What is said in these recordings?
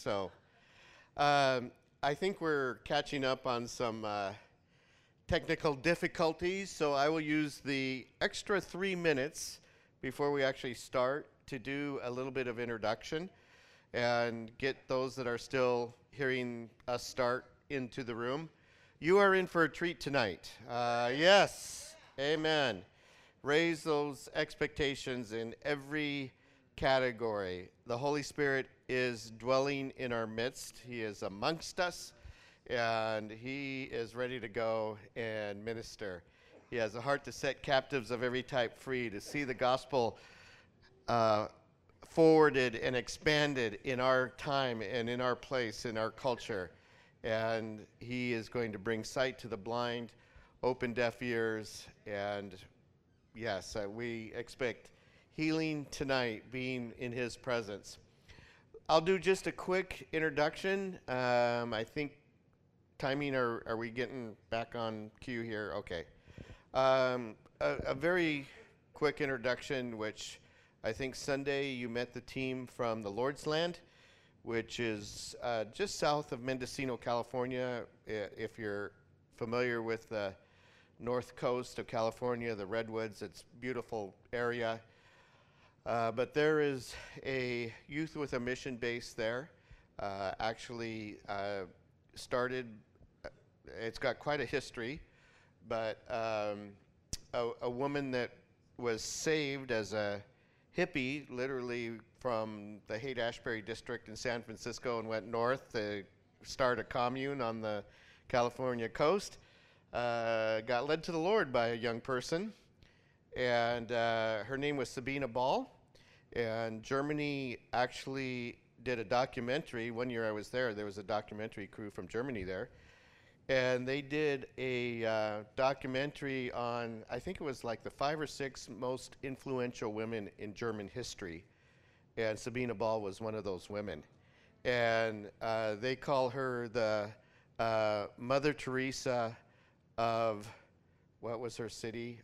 So I think we're catching up on some technical difficulties, so I will use the extra 3 minutes before we actually start to do a little bit of introduction and get those that are still hearing us start into the room. You are in for a treat tonight. Yes, amen. Raise those expectations in every category. The Holy Spirit is dwelling in our midst. He is amongst us, and He is ready to go and minister. He has a heart to set captives of every type free, to see the gospel forwarded and expanded in our time and in our place, in our culture. And He is going to bring sight to the blind, open deaf ears, and yes, we expect healing tonight, being in His presence. I'll do just a quick introduction. I think timing, are we getting back on cue here? Okay. A very quick introduction, which I think Sunday you met the team from the Lord's Land, which is just south of Mendocino, California. If you're familiar with the north coast of California, the Redwoods, it's a beautiful area. But there is a Youth with a Mission base there. Actually started, it's got quite a history, but a woman that was saved as a hippie, literally from the Haight-Ashbury district in San Francisco, and went north to start a commune on the California coast. Got led to the Lord by a young person, and her name was Sabina Ball, and Germany actually did a documentary. One year I was there was a documentary crew from Germany there, and they did a documentary on, I think it was like the 5 or 6 most influential women in German history, and Sabina Ball was one of those women. And they call her the Mother Teresa of, what was her city?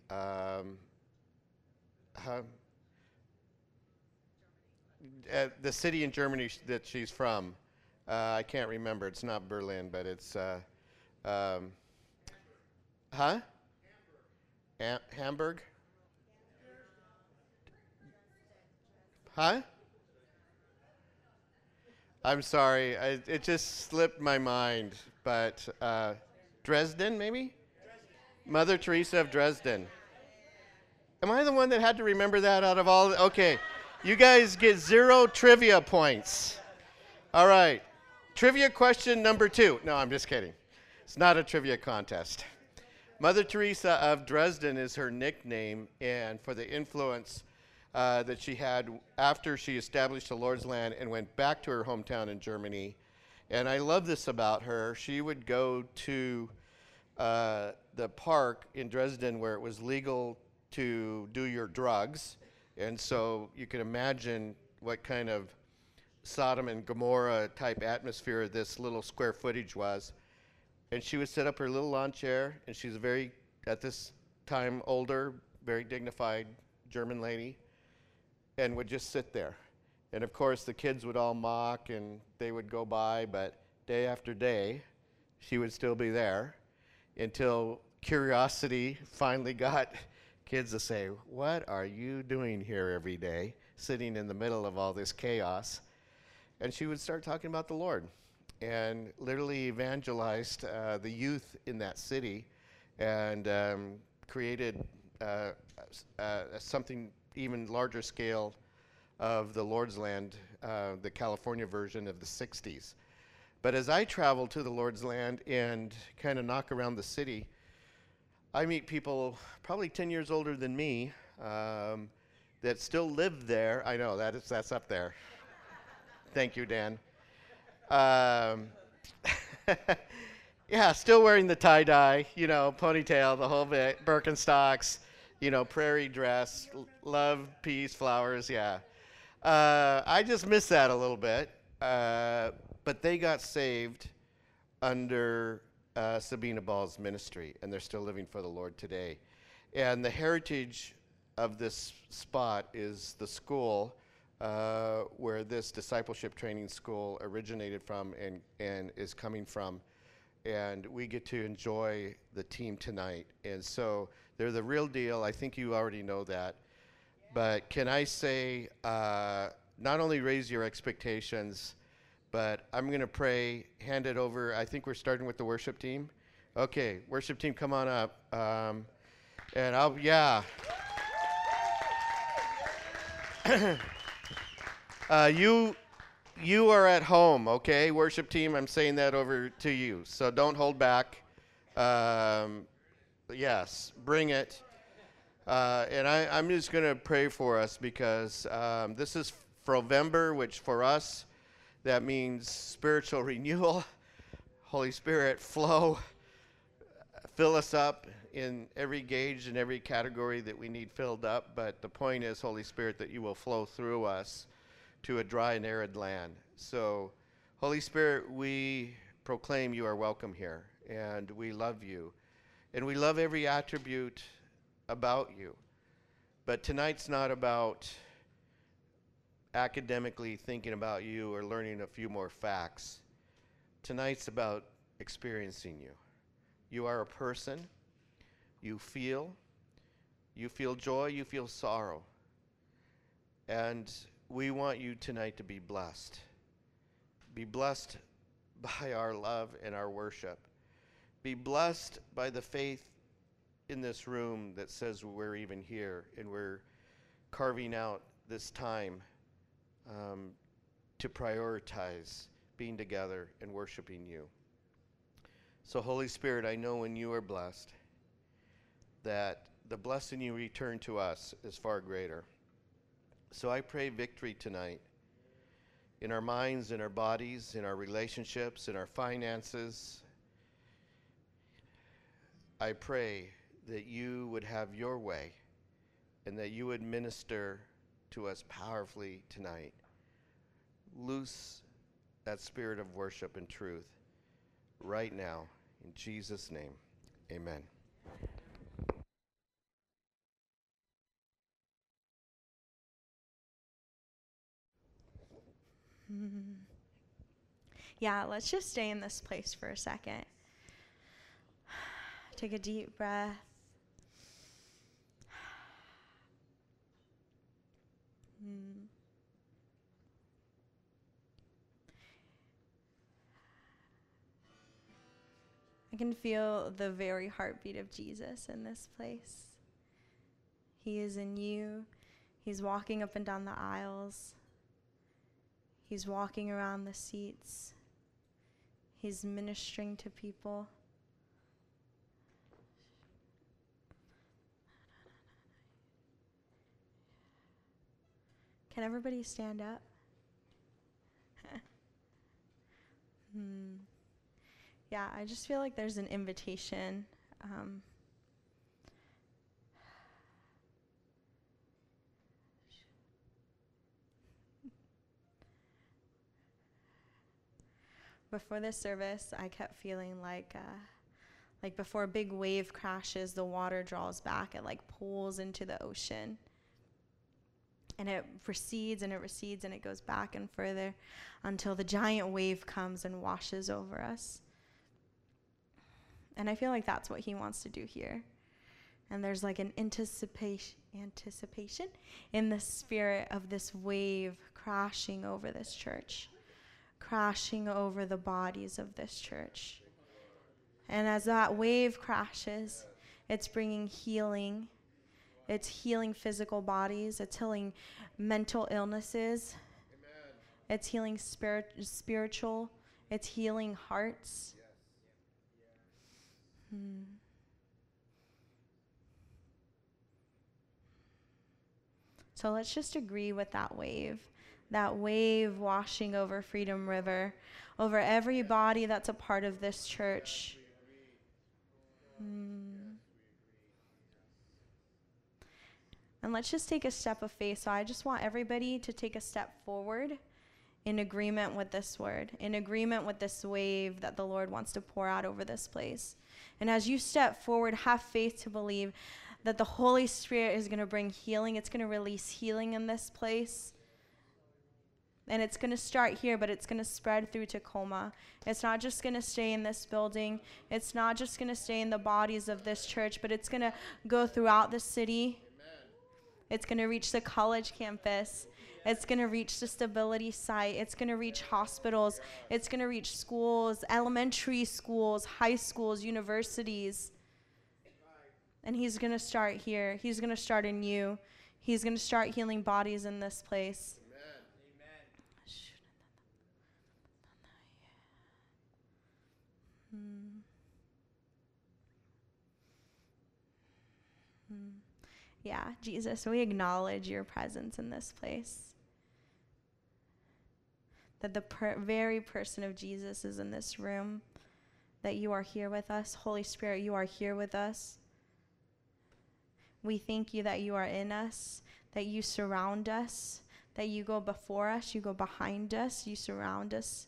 The city in Germany that she's from. I can't remember. It's not Berlin, but it's, Hamburg? Huh? I'm sorry. It just slipped my mind, but Dresden, maybe? Mother Teresa of Dresden. Am I the one that had to remember that out of all? Okay. You guys get 0 trivia points. All right. Trivia question number 2. No, I'm just kidding. It's not a trivia contest. Mother Teresa of Dresden is her nickname, and for the influence that she had after she established the Lord's Land and went back to her hometown in Germany. And I love this about her. She would go to the park in Dresden where it was legal to do your drugs. And so you can imagine what kind of Sodom and Gomorrah type atmosphere this little square footage was. And she would set up her little lawn chair, and she's a very, at this time, older, very dignified German lady, and would just sit there. And of course, the kids would all mock, and they would go by, but day after day, she would still be there until curiosity finally got kids to say, "What are you doing here every day, sitting in the middle of all this chaos?" And she would start talking about the Lord, and literally evangelized the youth in that city, and created something even larger scale of the Lord's Land, the California version of the 60s. But as I travel to the Lord's Land and kind of knock around the city, I meet people probably 10 years older than me that still live there. I know, that's up there. Thank you, Dan. Yeah, still wearing the tie-dye, ponytail, the whole bit, Birkenstocks, prairie dress, love, peace, flowers, yeah. I just miss that a little bit. But they got saved under Sabina Ball's ministry, and they're still living for the Lord today. And the heritage of this spot is the school where this discipleship training school originated from and is coming from. And we get to enjoy the team tonight. And so they're the real deal. I think you already know that. But can I say, not only raise your expectations, but I'm going to pray, hand it over. I think we're starting with the worship team. Okay, worship team, come on up. And I'll, yeah. You are at home, okay? Worship team, I'm saying that over to you. So don't hold back. Yes, bring it. And I'm just going to pray for us because this is Frovember, which for us, that means spiritual renewal. Holy Spirit, flow. Fill us up in every gauge and every category that we need filled up. But the point is, Holy Spirit, that you will flow through us to a dry and arid land. So, Holy Spirit, we proclaim you are welcome here, and we love you. And we love every attribute about you. But tonight's not about academically thinking about you or learning a few more facts. Tonight's about experiencing you. You are a person. You feel joy, you feel sorrow. And we want you tonight to be blessed. Be blessed by our love and our worship. Be blessed by the faith in this room that says we're even here and we're carving out this time to prioritize being together and worshiping you. So Holy Spirit, I know when you are blessed, that the blessing you return to us is far greater. So I pray victory tonight in our minds, in our bodies, in our relationships, in our finances. I pray that you would have your way and that you would minister to us powerfully tonight. Loose that spirit of worship and truth right now. In Jesus' name, amen. Yeah, let's just stay in this place for a second. Take a deep breath. I can feel the very heartbeat of Jesus in this place. He is in you. He's walking up and down the aisles. He's walking around the seats. He's ministering to people. Can everybody stand up? Yeah, I just feel like there's an invitation. Before this service, I kept feeling like before a big wave crashes, the water draws back, it like pulls into the ocean. And it recedes and it recedes and it goes back and further until the giant wave comes and washes over us. And I feel like that's what he wants to do here. And there's like an anticipation in the spirit of this wave crashing over this church, crashing over the bodies of this church. And as that wave crashes, it's bringing healing. It's healing physical bodies. It's healing mental illnesses. Amen. It's healing spiritual. It's healing hearts. Yes. So let's just agree with that wave washing over Freedom River, over every body that's a part of this church. And let's just take a step of faith. So I just want everybody to take a step forward in agreement with this word, in agreement with this wave that the Lord wants to pour out over this place. And as you step forward, have faith to believe that the Holy Spirit is going to bring healing. It's going to release healing in this place. And it's going to start here, but it's going to spread through Tacoma. It's not just going to stay in this building. It's not just going to stay in the bodies of this church, but it's going to go throughout the city. Amen. It's going to reach the college campus. It's going to reach the stability site. It's going to reach hospitals. It's going to reach schools, elementary schools, high schools, universities. And he's going to start here. He's going to start in you. He's going to start healing bodies in this place. Yeah, Jesus, we acknowledge your presence in this place. That the very person of Jesus is in this room. That you are here with us. Holy Spirit, you are here with us. We thank you that you are in us, that you surround us, that you go before us, you go behind us, you surround us.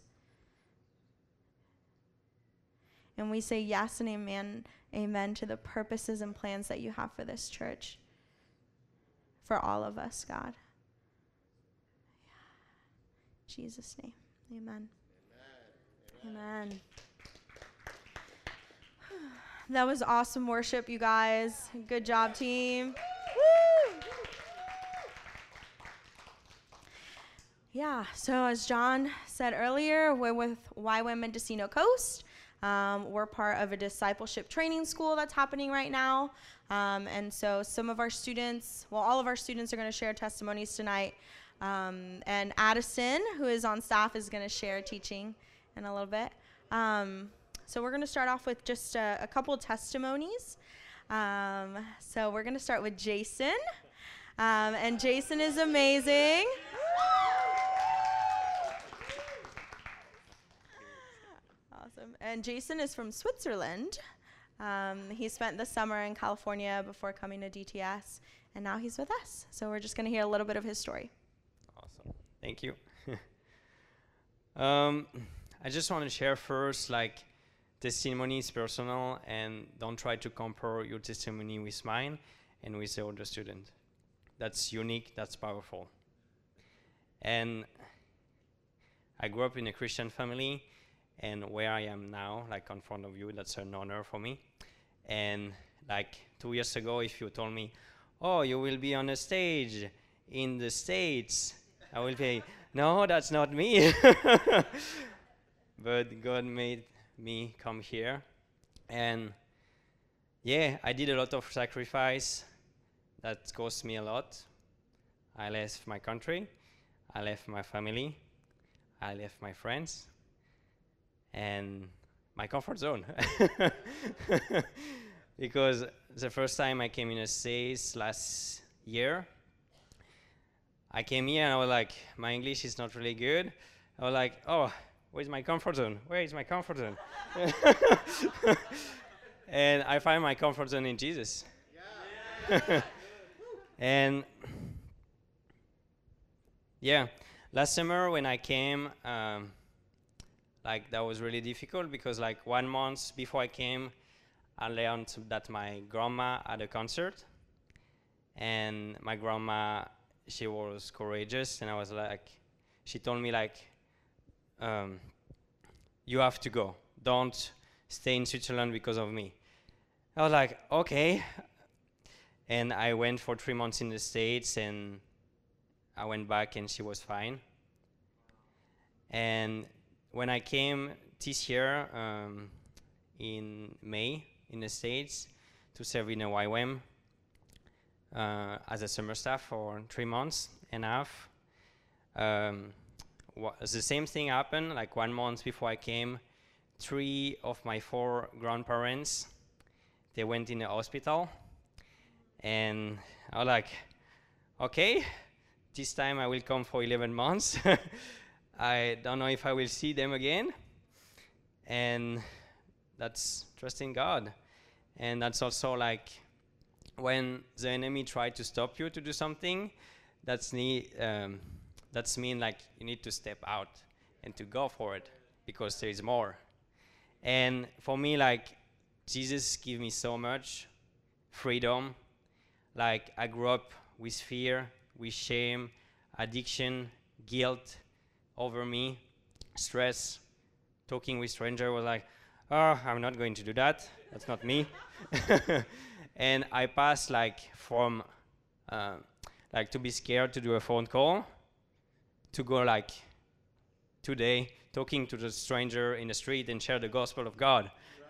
And we say yes and amen to the purposes and plans that you have for this church. For all of us, God. In Jesus' name, amen. Amen. Amen. That was awesome worship, you guys. Good job, team. Woo! Yeah, so as John said earlier, we're with YWAM Mendocino Coast. We're part of a discipleship training school that's happening right now. And so some of our students, all of our students are going to share testimonies tonight. And Addison, who is on staff, is going to share teaching in a little bit. So we're going to start off with just a couple of testimonies. So we're going to start with Jason. And Jason is amazing. Awesome. And Jason is from Switzerland. He spent the summer in California before coming to DTS, and now he's with us. So we're just going to hear a little bit of his story. Awesome. Thank you. I just want to share first, testimony is personal, and don't try to compare your testimony with mine and with the other student. That's unique, that's powerful. And I grew up in a Christian family, and where I am now, in front of you, that's an honor for me. And 2 years ago, if you told me, oh, you will be on a stage in the States, I will say, no, that's not me. But God made me come here. And yeah, I did a lot of sacrifice. That cost me a lot. I left my country. I left my family. I left my friends. And my comfort zone. Because the first time I came in the States last year, I came here and I was like, my English is not really good. I was like, oh, where's my comfort zone? Where is my comfort zone? And I find my comfort zone in Jesus. Yeah. And yeah, last summer when I came, that was really difficult because 1 month before I came, I learned that my grandma had a concert. And my grandma, she was courageous, and I was she told me you have to go. Don't stay in Switzerland because of me. I was like, okay. And I went for 3 months in the States, and I went back and she was fine. And when I came this year in May in the States to serve in a YWAM as a summer staff for 3 months and a half, the same thing happened. 1 month before I came, 3 of my 4 grandparents, they went in the hospital. And I was like, okay, this time I will come for 11 months. I don't know if I will see them again. And that's trusting God. And that's also when the enemy tried to stop you to do something, that's mean you need to step out and to go for it because there is more. And for me, Jesus gave me so much freedom. I grew up with fear, with shame, addiction, guilt, over me, stress, talking with stranger was like, oh, I'm not going to do that. That's not me. And I passed like from like to be scared to do a phone call to go like today talking to the stranger in the street and share the gospel of God.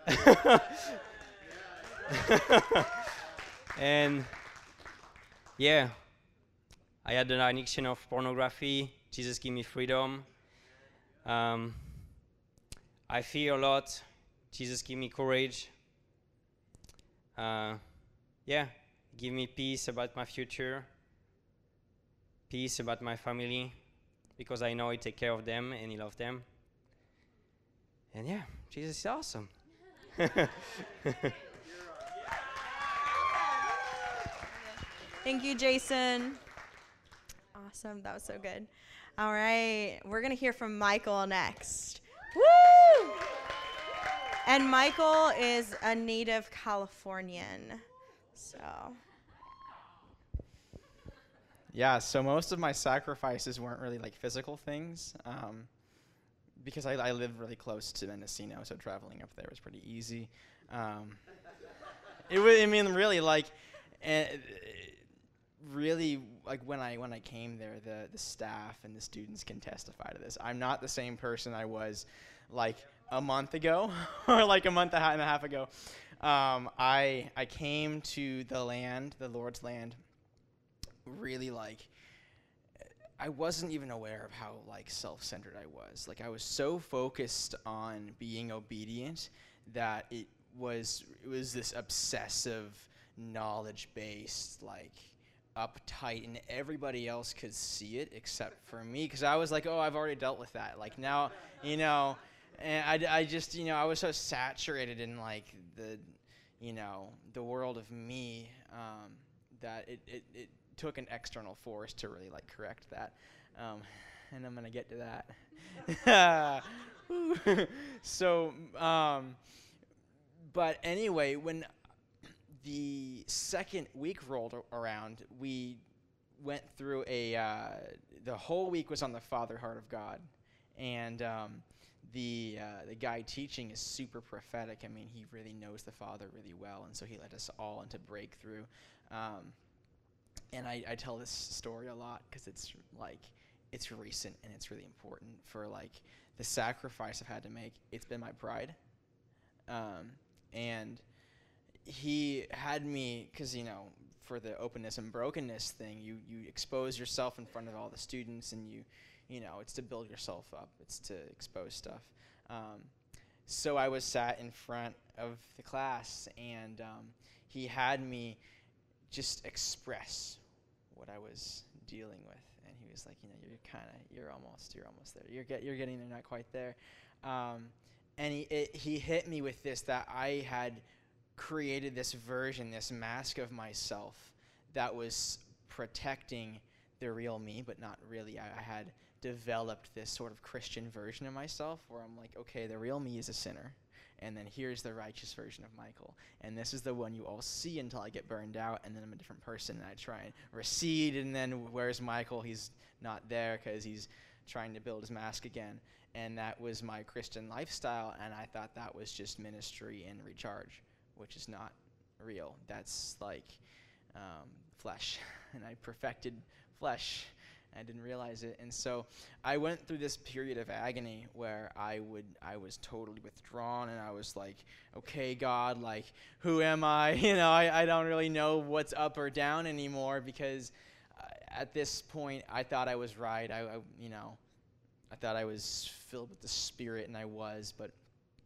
And yeah, I had an addiction of pornography. Jesus gave me freedom. I fear a lot. Jesus give me courage. Yeah, give me peace about my future, peace about my family, because I know He take care of them and He loves them. And yeah, Jesus is awesome. Thank you, Jason. Awesome. That was so good. All right. We're going to hear from Michael next. Woo! And Michael is a native Californian. So. Yeah, so most of my sacrifices weren't really like physical things, because I live really close to Mendocino, so traveling up there was pretty easy. Really, like, really, like when I came there, the staff and the students can testify to this. I'm not the same person I was like a month ago or like a month and a half ago. I came to the Lord's land, really like, I wasn't even aware of how like self-centered I was. Like I was so focused on being obedient that it was this obsessive, knowledge-based, like uptight, and everybody else could see it except for me, because I was like, oh, I've already dealt with that. Like now, and I just, I was so saturated in like the world of me, that it took an external force to really like correct that, and I'm gonna get to that. So, but anyway, when the second week rolled around, we went through the whole week was on the Father Heart of God, and the guy teaching is super prophetic. I mean, he really knows the Father really well, and so he led us all into breakthrough. And I tell this story a lot because it's recent and it's really important for like the sacrifice I've had to make. It's been my pride, and he had me, because for the openness and brokenness thing, you expose yourself in front of all the students, and it's to build yourself up, it's to expose stuff. So I was sat in front of the class, and he had me just express what I was dealing with, and he was like, you're almost there. You're getting there, not quite there. And he hit me with this, that I had created this version, this mask of myself that was protecting the real me, but not really. I had developed this sort of Christian version of myself where I'm like, okay, the real me is a sinner, and then here's the righteous version of Michael, and this is the one you all see until I get burned out, and then I'm a different person, and I try and recede, and then where's Michael? He's not there because he's trying to build his mask again. And that was my Christian lifestyle, and I thought that was just ministry and recharge, which is not real. That's like flesh, and I perfected flesh. I didn't realize it, and so I went through this period of agony where I was totally withdrawn, and I was like, okay, God, like, who am I? I don't really know what's up or down anymore, because at this point I thought I was right. I thought I was filled with the Spirit, and I was, but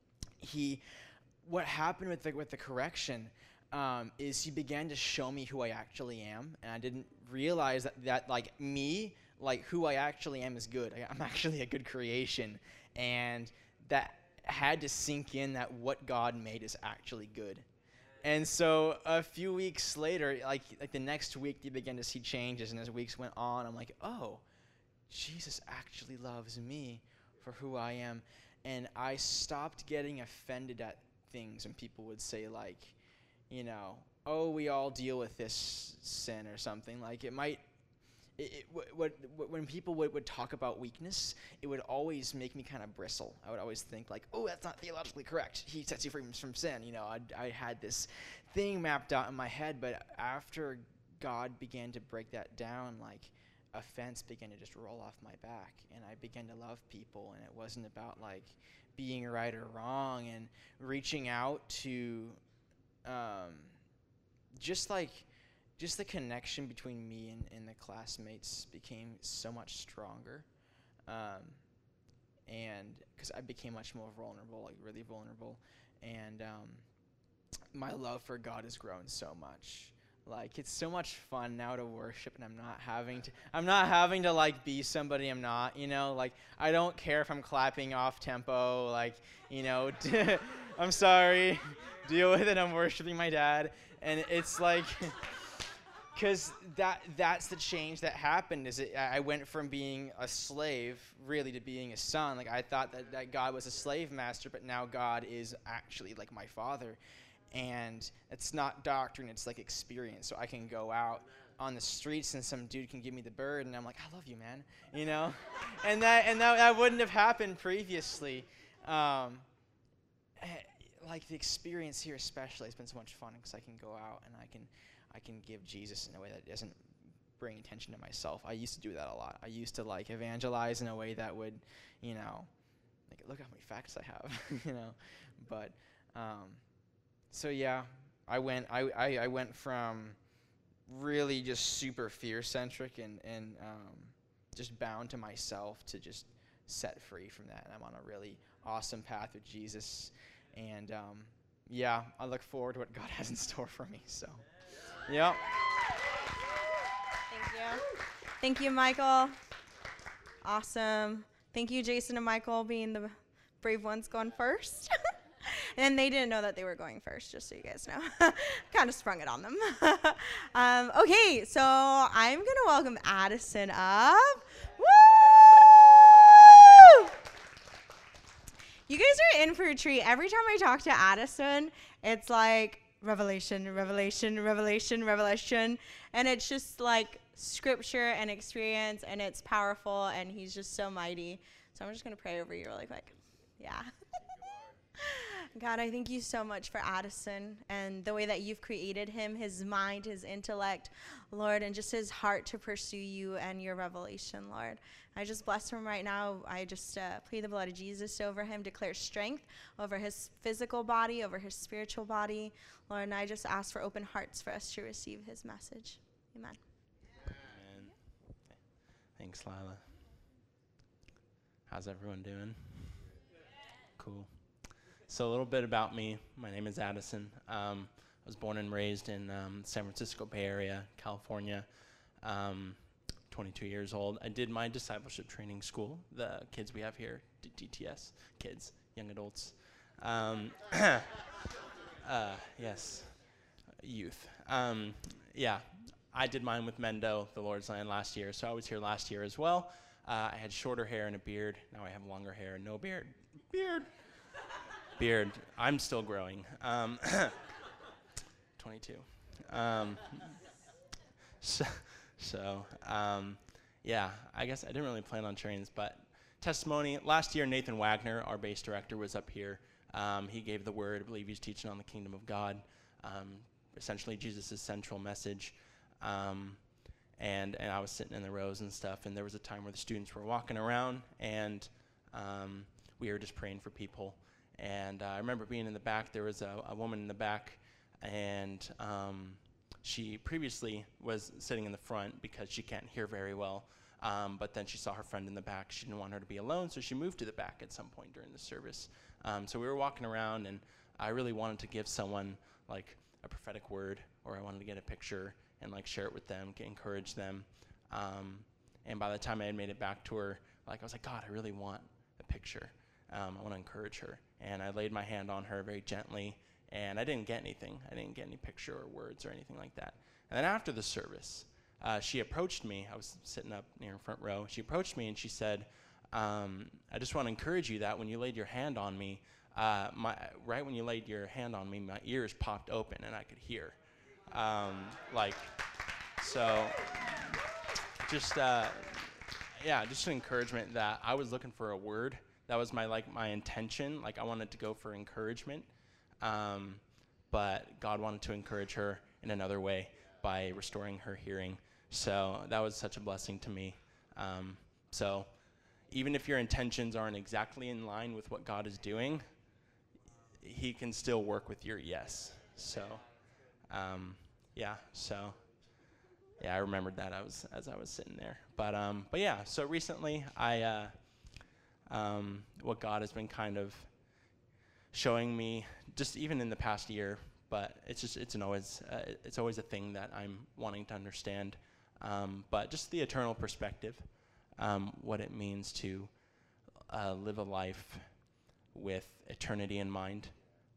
what happened with the correction is he began to show me who I actually am, and I didn't realize that like me, like who I actually am is good. I'm actually a good creation, and that had to sink in, that what God made is actually good. And so a few weeks later, like the next week, you begin to see changes, and as weeks went on, I'm like, oh, Jesus actually loves me for who I am. And I stopped getting offended at things when people would say like, oh, we all deal with this sin or something. Like it might when people would talk about weakness, it would always make me kind of bristle. I would always think like, oh, that's not theologically correct. He sets you free from sin. You know, I had this thing mapped out in my head, but after God began to break that down, like a fence began to just roll off my back, and I began to love people, and it wasn't about like being right or wrong, and reaching out to just the connection between me and the classmates became so much stronger. And because I became much more vulnerable, like really vulnerable. And my love for God has grown so much. Like, it's so much fun now to worship, and I'm not having to like be somebody I'm not, you know, like I don't care if I'm clapping off tempo, like, you know, I'm sorry, deal with it, I'm worshiping my dad. And it's like, because that's the change that happened. I went from being a slave really to being a son. Like, I thought that God was a slave master, but now God is actually like my father. And it's not doctrine, it's like experience. So I can go out on the streets and some dude can give me the bird, and I'm like, I love you, man, you know. and that wouldn't have happened previously. Like, the experience here especially has been so much fun, because I can go out and I can give Jesus in a way that doesn't bring attention to myself. I used to do that a lot. I used to like evangelize in a way that would, you know, like, look how many facts I have, you know. But so yeah, I went from really just super fear-centric and just bound to myself to just set free from that. And I'm on a really awesome path with Jesus. And yeah, I look forward to what God has in store for me. So, yeah. Thank you. Thank you, Michael. Awesome. Thank you, Jason and Michael, being the brave ones going first. And they didn't know that they were going first, just so you guys know. Kind of sprung it on them. Okay, so I'm going to welcome Addison up. Woo! You guys are in for a treat. Every time I talk to Addison, it's like revelation, revelation, revelation, revelation. And it's just like scripture and experience, and it's powerful, and he's just so mighty. So I'm just going to pray over you really quick. Yeah. God, I thank you so much for Addison and the way that you've created him, his mind, his intellect, Lord, and just his heart to pursue you and your revelation, Lord. I just bless him right now. I just plead the blood of Jesus over him, declare strength over his physical body, over his spiritual body, Lord, and I just ask for open hearts for us to receive his message. Amen. Amen. Thanks, Lila. How's everyone doing? Cool. So a little bit about me. My name is Addison. I was born and raised in San Francisco Bay Area, California. 22 years old. I did my discipleship training school. The kids we have here, DTS, kids, young adults. Yes, youth. Yeah, I did mine with Mendo, the Lord's Land, last year. So I was here last year as well. I had shorter hair and a beard. Now I have longer hair and no beard. Beard. I'm still growing. 22. Yeah, I guess I didn't really plan on trains, but testimony. Last year, Nathan Wagner, our bass director, was up here. He gave the word. I believe he's teaching on the kingdom of God, essentially Jesus' central message. And I was sitting in the rows and stuff, and there was a time where the students were walking around, and we were just praying for people. And I remember being in the back. There was a woman in the back, and she previously was sitting in the front because she can't hear very well. But then she saw her friend in the back. She didn't want her to be alone, so she moved to the back at some point during the service. So we were walking around, and I really wanted to give someone like a prophetic word, or I wanted to get a picture and like share it with them, encourage them. And by the time I had made it back to her, like I was like, God, I really want a picture. I want to encourage her. And I laid my hand on her very gently, and I didn't get anything. I didn't get any picture or words or anything like that. And then after the service, she approached me. I was sitting up near the front row. She approached me, and she said, I just want to encourage you that when you laid your hand on me, right when you laid your hand on me, my ears popped open, and I could hear. So just just an encouragement that I was looking for a word. That was my intention. Like I wanted to go for encouragement, but God wanted to encourage her in another way by restoring her hearing. So that was such a blessing to me. So even if your intentions aren't exactly in line with what God is doing, He can still work with your yes. So, I remembered that as I was sitting there. But yeah. So recently, what God has been kind of showing me, just even in the past year, but it's always a thing that I'm wanting to understand. But just the eternal perspective, what it means to live a life with eternity in mind.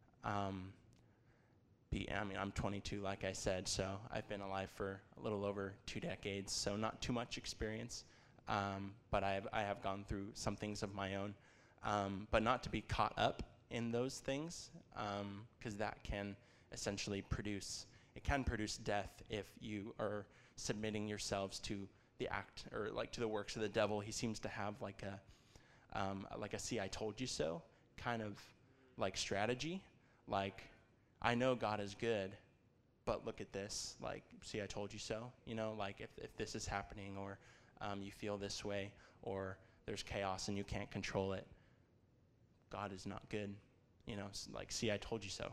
I'm 22, like I said, so I've been alive for a little over 2 decades, so not too much experience, but I have gone through some things of my own, but not to be caught up in those things, because that can essentially produce death if you are submitting yourselves to the act or like to the works of the devil. He seems to have like a "see, I told you so" kind of like strategy. Like, I know God is good, but look at this. Like, see, I told you so. You know, like if this is happening, or you feel this way, or there's chaos and you can't control it, God is not good. You know, like, see, I told you so.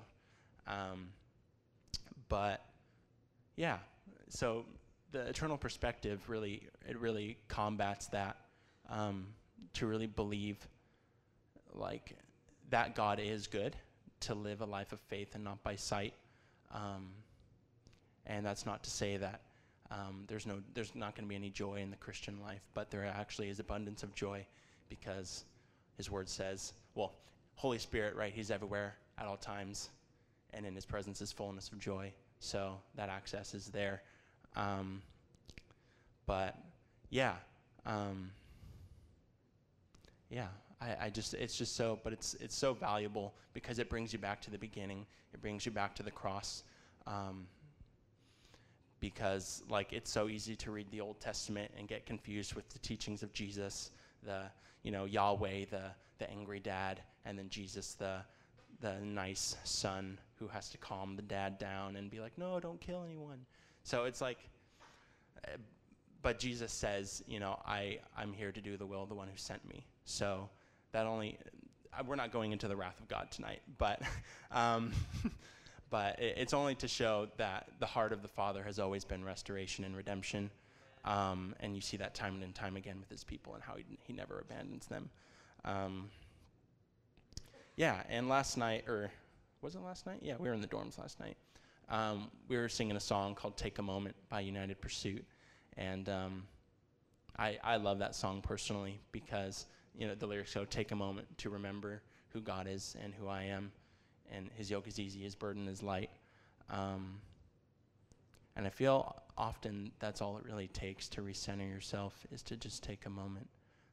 But yeah, so the eternal perspective really combats that, to really believe like that God is good, to live a life of faith and not by sight. And that's not to say that there's not going to be any joy in the Christian life, but there actually is abundance of joy, because His Word says, well, Holy Spirit, right? He's everywhere at all times, and in His presence is fullness of joy. So that access is there. But yeah, it's just so, but it's so valuable because it brings you back to the beginning. It brings you back to the cross. Because like it's so easy to read the Old Testament and get confused with the teachings of Jesus, Yahweh, the angry dad, and then Jesus, the nice son who has to calm the dad down and be like, no, don't kill anyone. So it's like, but Jesus says, I'm here to do the will of the one who sent me. So we're not going into the wrath of God tonight, but but it's only to show that the heart of the Father has always been restoration and redemption. And you see that time and time again with His people and how he never abandons them. And last night, or was it last night? Yeah, we were in the dorms last night. We were singing a song called Take a Moment by United Pursuit. And I love that song personally because, the lyrics go, take a moment to remember who God is and who I am. And His yoke is easy, His burden is light. And I feel often that's all it really takes to recenter yourself, is to just take a moment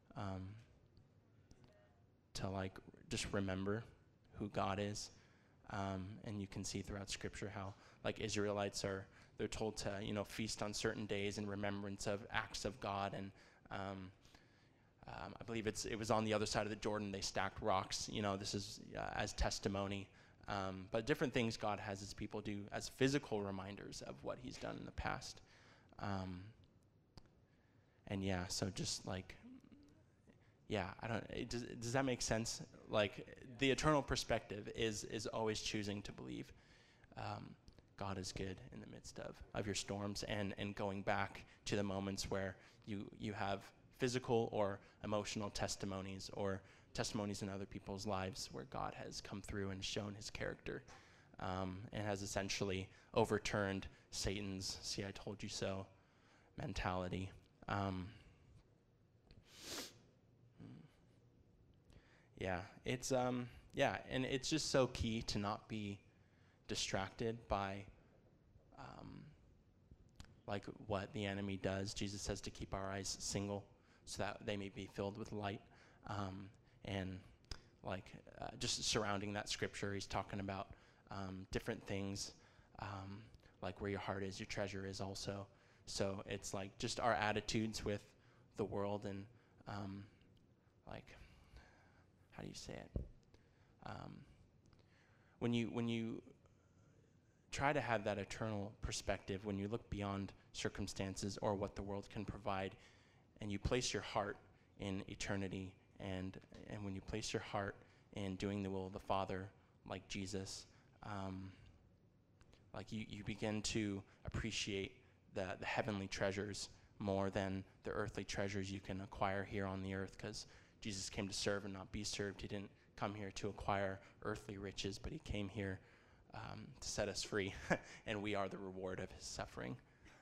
to just remember who God is. And you can see throughout Scripture how Israelites they're told to feast on certain days in remembrance of acts of God. And I believe it was on the other side of the Jordan, they stacked rocks. This is as testimony. But different things God has His people do as physical reminders of what He's done in the past. So just does that make sense? The eternal perspective is always choosing to believe God is good in the midst of your storms, and going back to the moments where you have physical or emotional testimonies, or testimonies in other people's lives where God has come through and shown His character, and has essentially overturned Satan's "see, I told you so" mentality. And it's just so key to not be distracted by what the enemy does. Jesus says to keep our eyes single so that they may be filled with light. Just surrounding that scripture, He's talking about different things, where your heart is, your treasure is also. So it's like just our attitudes with the world and like, how do you say it? When you try to have that eternal perspective, when you look beyond circumstances or what the world can provide, and you place your heart in eternity, and when you place your heart in doing the will of the Father, like Jesus, like you begin to appreciate the heavenly treasures more than the earthly treasures you can acquire here on the earth, because Jesus came to serve and not be served. He didn't come here to acquire earthly riches, but he came here to set us free, and we are the reward of his suffering.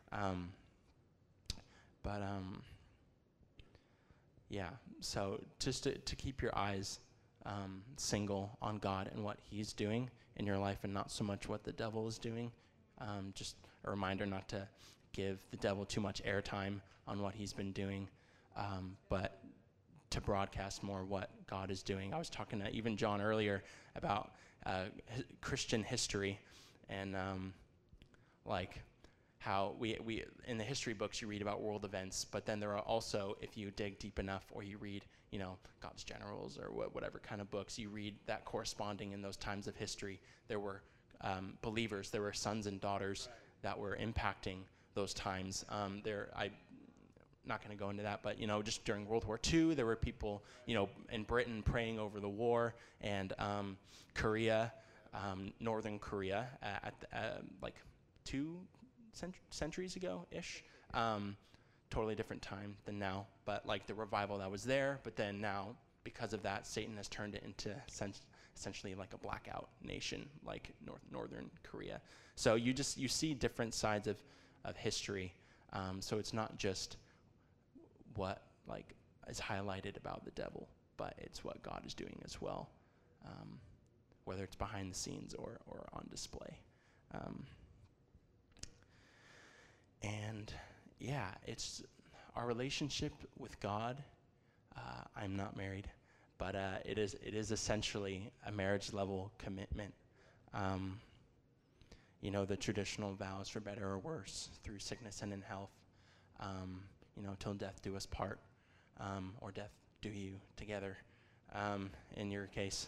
Yeah, so just to keep your eyes single on God and what he's doing in your life, and not so much what the devil is doing. Just a reminder not to give the devil too much airtime on what he's been doing, but to broadcast more what God is doing. I was talking to even John earlier about Christian history, and like how we in the history books you read about world events, but then there are also, if you dig deep enough or you read, God's Generals or whatever kind of books, you read that corresponding in those times of history, there were believers, there were sons and daughters that were impacting those times. I'm not going to go into that, but just during World War II, there were people, in Britain praying over the war, and Korea, Northern Korea, like 2 centuries ago-ish. Totally different time than now, but like the revival that was there, but then now, because of that, Satan has turned it into essentially like a blackout nation, like Northern Korea. So you see different sides of history. So it's not just what like is highlighted about the devil, but it's what God is doing as well, whether it's behind the scenes or on display. And yeah, it's our relationship with God. I'm not married, but it is essentially a marriage level commitment. The traditional vows, for better or worse, through sickness and in health, till death do us part, or death do you together, in your case.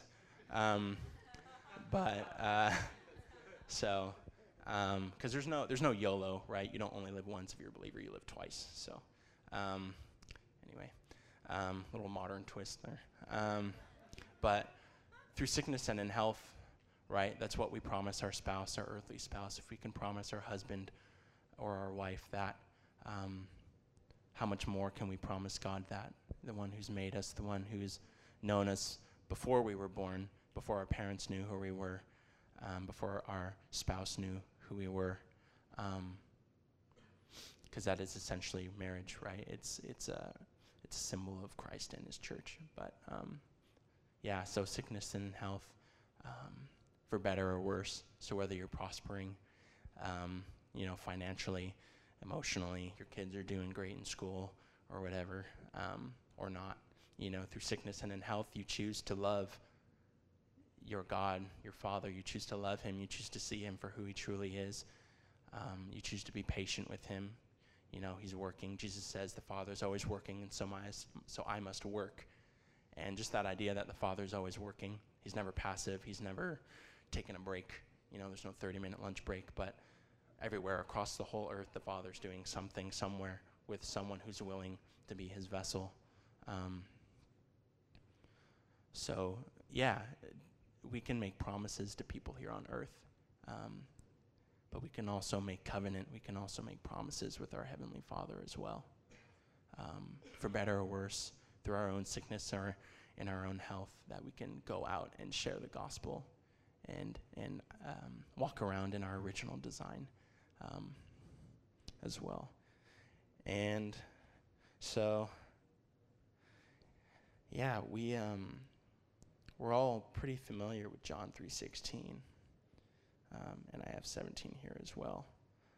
Because there's no YOLO, right? You don't only live once if you're a believer, you live twice. So anyway, little modern twist there. But through sickness and in health, right, that's what we promise our spouse, our earthly spouse. If we can promise our husband or our wife that, how much more can we promise God that? The one who's made us, the one who's known us before we were born, before our parents knew who we were, before our spouse knew who we were, because that is essentially marriage, right? It's a symbol of Christ and his church. But so sickness and health, for better or worse. So whether you're prospering, financially, emotionally, your kids are doing great in school or whatever, or not, through sickness and in health, you choose to love your God, your Father. You choose to love him. You choose to see him for who he truly is. You choose to be patient with him. He's working. Jesus says the Father's always working, and so I must work. And just that idea that the Father's always working. He's never passive. He's never taking a break. There's no 30-minute lunch break, but everywhere across the whole earth, the Father's doing something somewhere with someone who's willing to be his vessel. We can make promises to people here on earth, but we can also make covenant. We can also make promises with our Heavenly Father as well, for better or worse, through our own sickness or in our own health, that we can go out and share the gospel and walk around in our original design as well. And so, we're all pretty familiar with John 3:16, and I have 17 here as well.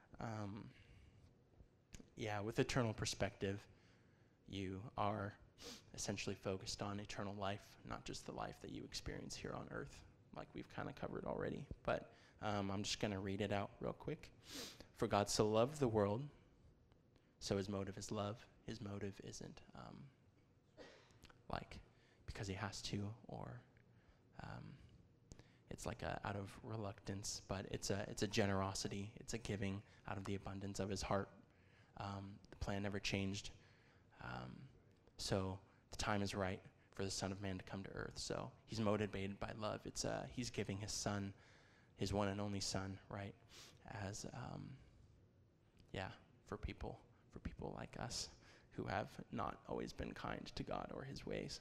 With eternal perspective, you are essentially focused on eternal life, not just the life that you experience here on earth, like we've kind of covered already. But I'm just going to read it out real quick. For God so loved the world So his motive is love. His motive isn't like because he has to, or it's like out of reluctance, but it's a generosity. It's a giving out of the abundance of his heart. The plan never changed. So the time is right for the Son of Man to come to earth. So he's motivated by love. It's he's giving his son, his one and only son, right, as for people like us who have not always been kind to God or his ways.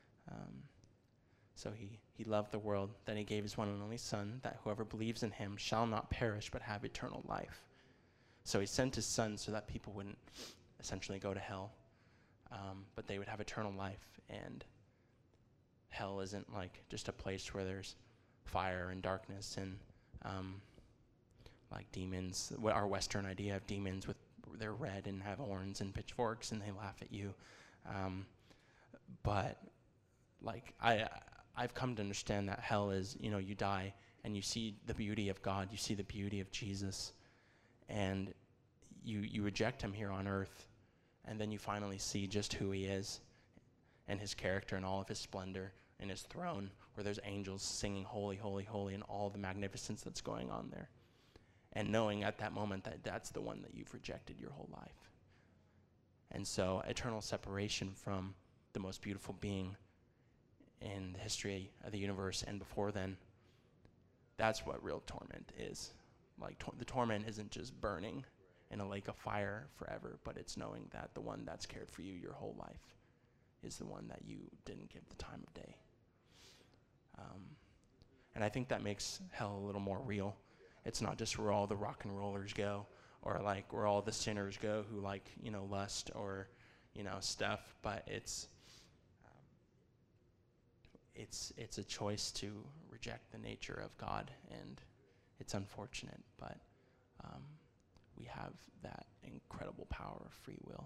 So he loved the world, then he gave his one and only son, that whoever believes in him shall not perish but have eternal life. So he sent his son so that people wouldn't essentially go to hell, but they would have eternal life. And hell isn't like just a place where there's fire and darkness and like demons. What our Western idea of demons, with they're red and have horns and pitchforks and they laugh at you. But like I've come to understand that hell is, you die and you see the beauty of God, you see the beauty of Jesus, and you reject him here on earth, and then you finally see just who he is and his character and all of his splendor and his throne, where there's angels singing holy, holy, holy, and all the magnificence that's going on there. And knowing at that moment that that's the one that you've rejected your whole life. And so eternal separation from the most beautiful being in the history of the universe and before then, that's what real torment is. Like the torment isn't just burning in a lake of fire forever, but it's knowing that the one that's cared for you your whole life is the one that you didn't give the time of day. And I think that makes hell a little more real. It's not just where all the rock and rollers go, or like where all the sinners go who like, lust or, stuff, but it's a choice to reject the nature of God, and it's unfortunate, but we have that incredible power of free will.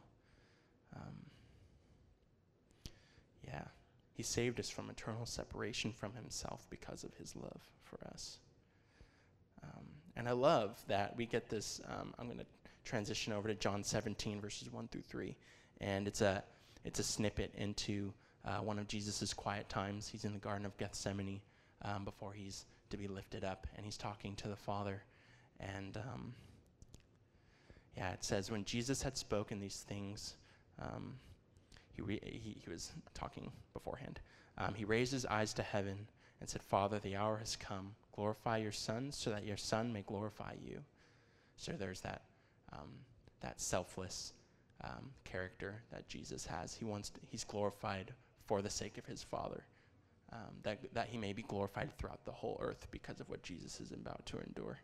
He saved us from eternal separation from himself because of his love for us. And I love that we get this. I'm going to transition over to John 17, verses 1 through 3. And it's a snippet into one of Jesus' quiet times. He's in the Garden of Gethsemane before he's to be lifted up, and he's talking to the Father. And it says, when Jesus had spoken these things, he was talking beforehand. He raised his eyes to heaven and said, Father, the hour has come. Glorify your Son so that your Son may glorify you. So there's that selfless character that Jesus has. He's glorified for the sake of his Father, that he may be glorified throughout the whole earth because of what Jesus is about to endure.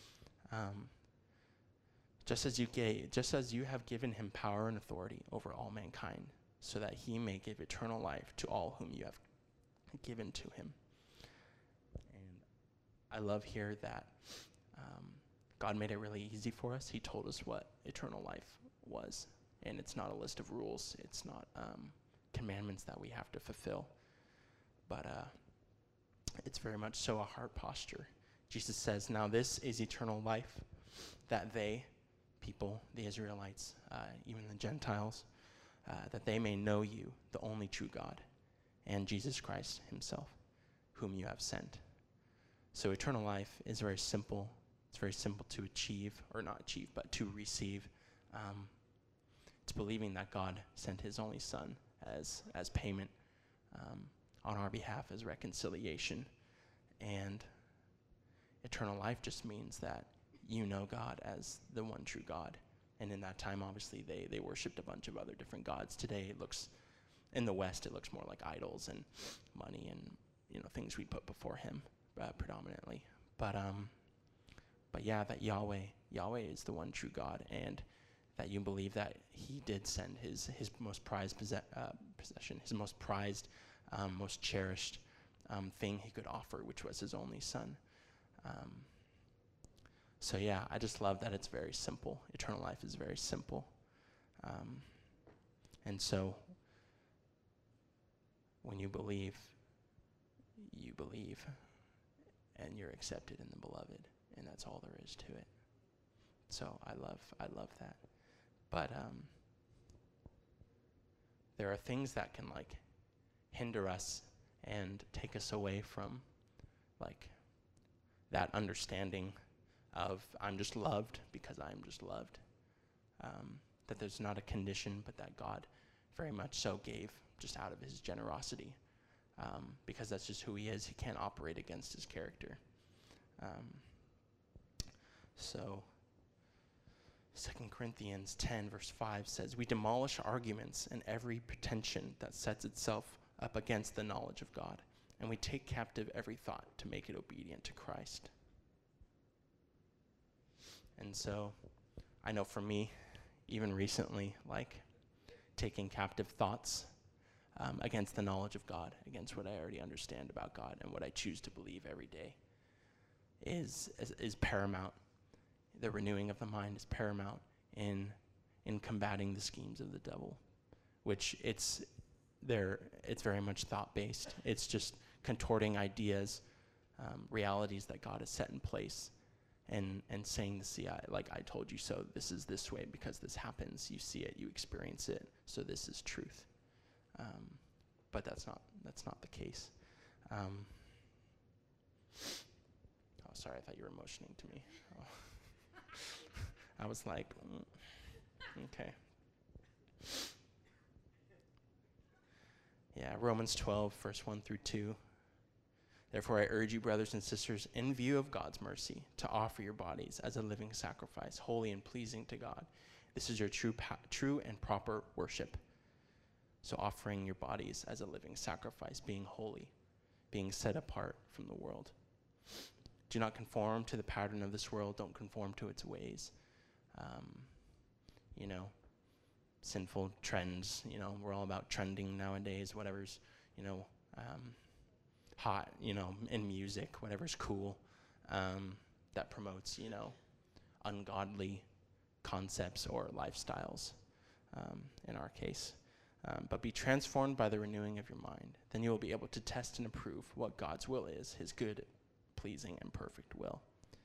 Just as you have given him power and authority over all mankind, so that he may give eternal life to all whom you have given to him. And I love here that God made it really easy for us. He told us what eternal life was, and it's not a list of rules. It's not commandments that we have to fulfill, but it's very much so a heart posture. Jesus says, now this is eternal life, that they, people, the Israelites, even the Gentiles, that they may know you, the only true God, and Jesus Christ himself, whom you have sent. So eternal life is very simple. It's very simple to achieve, or not achieve, but to receive. It's believing that God sent his only Son as payment on our behalf, as reconciliation. And eternal life just means that you know God as the one true God. And in that time, obviously, they worshipped a bunch of other different gods. Today, in the West, it looks more like idols and money and things we put before him predominantly. But that Yahweh is the one true God, and that you believe that he did send his most prized possession, his most prized, most cherished thing he could offer, which was his only Son. So I just love that it's very simple. Eternal life is very simple. And so when you believe, and you're accepted in the beloved, and that's all there is to it. So I love that. But there are things that can like hinder us and take us away from like that understanding of I'm just loved because I'm just loved. That there's not a condition, but that God very much so gave just out of his generosity. Because that's just who he is. He can't operate against his character. So 2 Corinthians 10 verse 5 says, we demolish arguments and every pretension that sets itself up against the knowledge of God, and we take captive every thought to make it obedient to Christ. And so I know for me, even recently, like taking captive thoughts against the knowledge of God, against what I already understand about God and what I choose to believe every day is paramount. The renewing of the mind is paramount in combating the schemes of the devil, which it's very much thought-based. It's just contorting ideas, realities that God has set in place, and saying to see, like I told you so, this is this way because this happens. You see it, you experience it, so this is truth. But that's not the case. Oh, sorry, I thought you were motioning to me. Oh. I was like, okay. Yeah, Romans 12, verse 1 through 2. Therefore, I urge you, brothers and sisters, in view of God's mercy, to offer your bodies as a living sacrifice, holy and pleasing to God. This is your true and proper worship. So offering your bodies as a living sacrifice, being holy, being set apart from the world. Do not conform to the pattern of this world. Don't conform to its ways. Sinful trends. We're all about trending nowadays. Whatever's, hot, in music, whatever's cool, that promotes, ungodly concepts or lifestyles, in our case. But be transformed by the renewing of your mind. Then you will be able to test and approve what God's will is, his good, pleasing, and perfect will.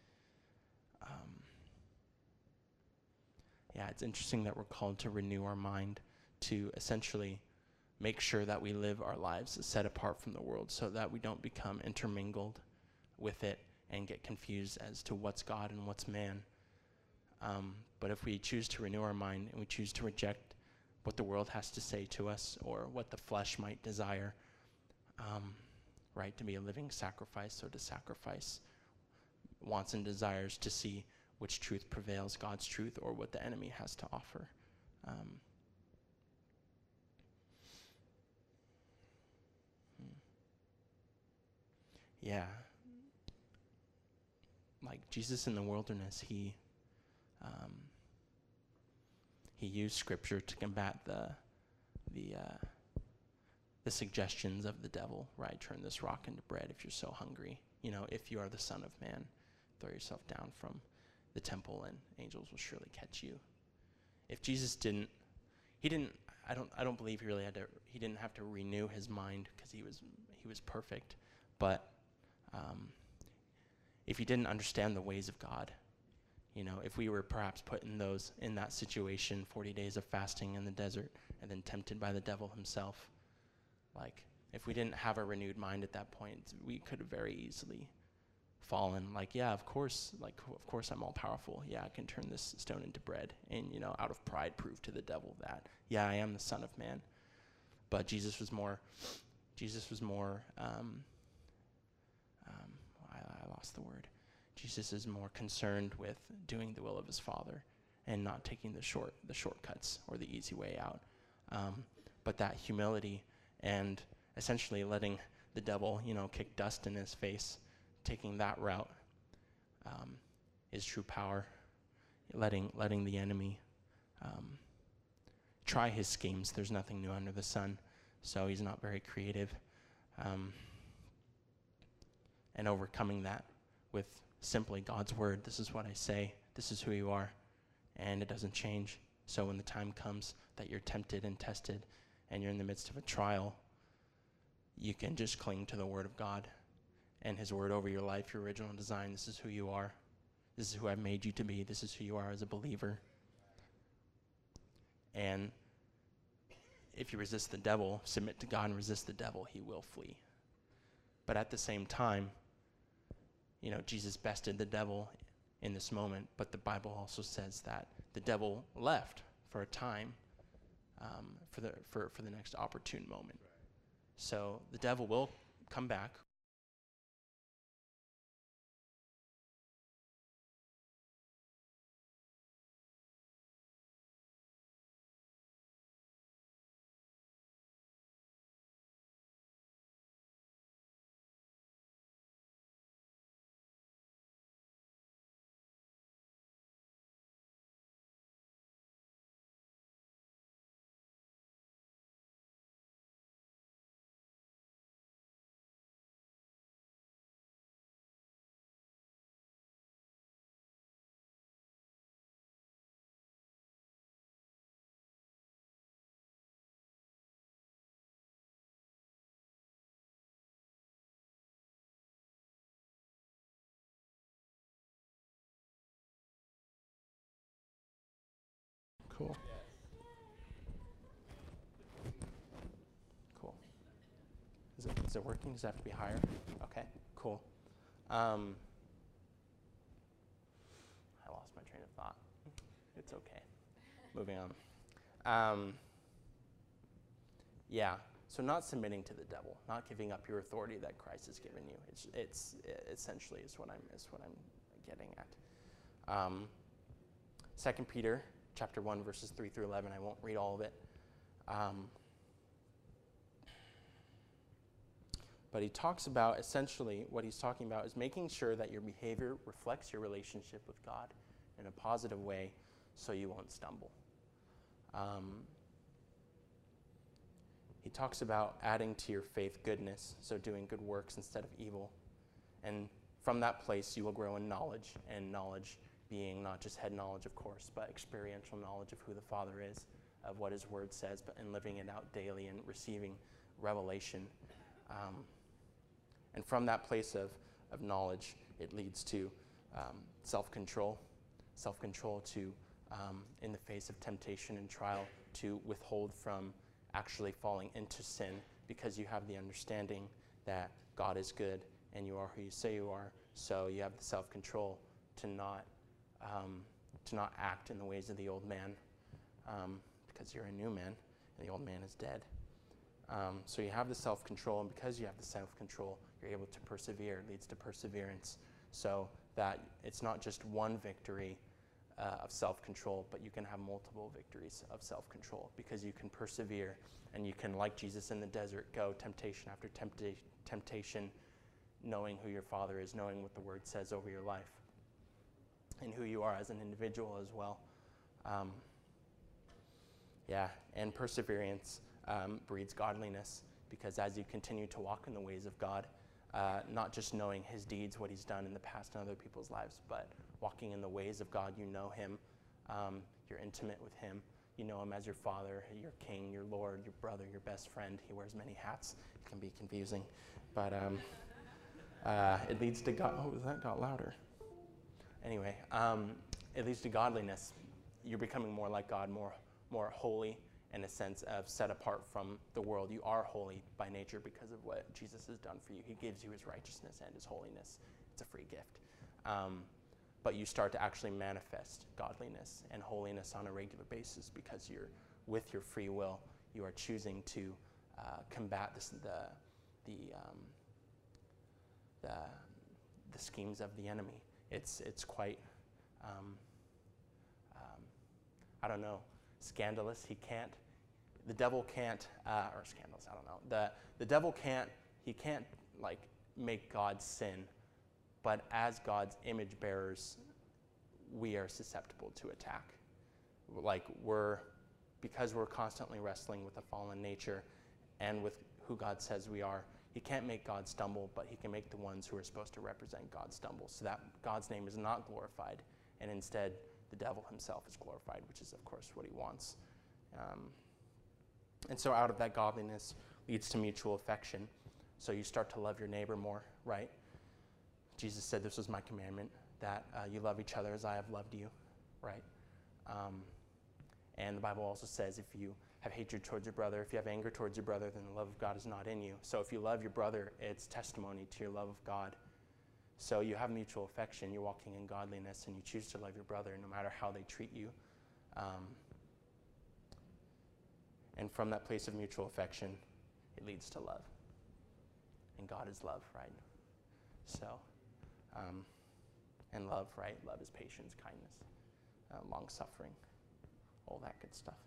It's interesting that we're called to renew our mind, to essentially make sure that we live our lives set apart from the world so that we don't become intermingled with it and get confused as to what's God and what's man. But if we choose to renew our mind and we choose to reject what the world has to say to us or what the flesh might desire, to be a living sacrifice, so to sacrifice wants and desires to see which truth prevails, God's truth or what the enemy has to offer. Like Jesus in the wilderness, he used scripture to combat the suggestions of the devil, right? Turn this rock into bread if you're so hungry. If you are the Son of Man, throw yourself down from the temple and angels will surely catch you. If Jesus I don't believe he didn't have to renew his mind because he was perfect. But if he didn't understand the ways of God, if we were perhaps put in that situation, 40 days of fasting in the desert and then tempted by the devil himself, like if we didn't have a renewed mind at that point, we could have very easily fallen. Of course I'm all powerful. Yeah, I can turn this stone into bread, and out of pride prove to the devil that I am the Son of Man. But Jesus was more I lost the word. Jesus is more concerned with doing the will of his Father and not taking the shortcuts or the easy way out. But that humility and essentially letting the devil, kick dust in his face, taking that route is true power. Letting the enemy try his schemes. There's nothing new under the sun, so he's not very creative. And overcoming that with simply God's word. This is what I say. This is who you are. And it doesn't change. So when the time comes that you're tempted and tested and you're in the midst of a trial, you can just cling to the word of God and his word over your life, your original design. This is who you are. This is who I've made you to be. This is who you are as a believer. And if you resist the devil, submit to God and resist the devil, he will flee. But at the same time, Jesus bested the devil in this moment, but the Bible also says that the devil left for a time, for the next opportune moment. So the devil will come back. Cool. Cool. Is it working? Does it have to be higher? Okay, cool. I lost my train of thought. It's okay. Moving on. Yeah, so not submitting to the devil, not giving up your authority that Christ has given you. It's essentially is what I'm getting at. 2 Peter chapter 1, verses 3 through 11. I won't read all of it. But he talks about, essentially, what he's talking about is making sure that your behavior reflects your relationship with God in a positive way so you won't stumble. He talks about adding to your faith goodness, so doing good works instead of evil. And from that place, you will grow in knowledge, and knowledge being not just head knowledge, of course, but experiential knowledge of who the Father is, of what his word says, but in living it out daily and receiving revelation. And from that place of knowledge, it leads to self-control to, in the face of temptation and trial, to withhold from actually falling into sin, because you have the understanding that God is good and you are who you say you are. So you have the self-control to not act in the ways of the old man, because you're a new man and the old man is dead. So you have the self-control, and because you have the self-control, you're able to persevere. It leads to perseverance, so that it's not just one victory of self-control, but you can have multiple victories of self-control, because you can persevere, and you can, like Jesus in the desert, go temptation after temptation, knowing who your Father is, knowing what the Word says over your life, and who you are as an individual as well. And perseverance breeds godliness, because as you continue to walk in the ways of God, not just knowing his deeds, what he's done in the past in other people's lives, but walking in the ways of God, you know him, you're intimate with him, you know him as your Father, your King, your Lord, your brother, your best friend. He wears many hats. It can be confusing, but it leads to God. Oh, that got louder. Anyway, it leads to godliness. You're becoming more like God, more holy, in a sense of set apart from the world. You are holy by nature because of what Jesus has done for you. He gives you his righteousness and his holiness. It's a free gift. But you start to actually manifest godliness and holiness on a regular basis, because you're, with your free will, you are choosing to combat the schemes of the enemy. It's quite, I don't know, scandalous. The devil can't, or scandalous, I don't know. The devil can't like make God sin, but as God's image bearers, we are susceptible to attack. Because we're constantly wrestling with a fallen nature and with who God says we are, he can't make God stumble, but he can make the ones who are supposed to represent God stumble, so that God's name is not glorified, and instead the devil himself is glorified, which is, of course, what he wants. And so out of that godliness leads to mutual affection. So you start to love your neighbor more, right? Jesus said, this was my commandment, that you love each other as I have loved you, right? And the Bible also says if you have hatred towards your brother, if you have anger towards your brother, then the love of God is not in you. So if you love your brother, it's testimony to your love of God. So you have mutual affection, you're walking in godliness, and you choose to love your brother no matter how they treat you. And from that place of mutual affection, it leads to love. And God is love, right? So, and love, right? Love is patience, kindness, long-suffering, all that good stuff.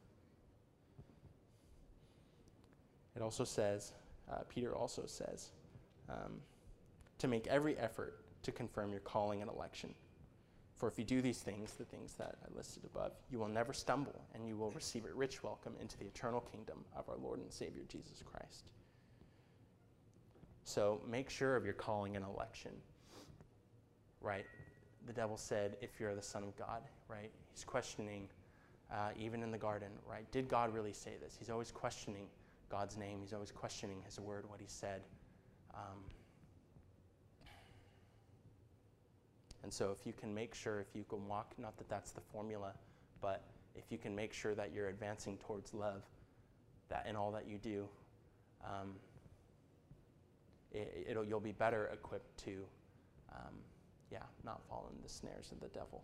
It also says, Peter also says, to make every effort to confirm your calling and election. For if you do these things, the things that I listed above, you will never stumble, and you will receive a rich welcome into the eternal kingdom of our Lord and Savior, Jesus Christ. So make sure of your calling and election, right? The devil said, if you're the Son of God, right? He's questioning, even in the garden, right? Did God really say this? He's always questioning God's name. He's always questioning his word, what he said. And so if you can make sure, if you can walk, not that that's the formula, but if you can make sure that you're advancing towards love, that in all that you do, you'll be better equipped to, not fall in the snares of the devil.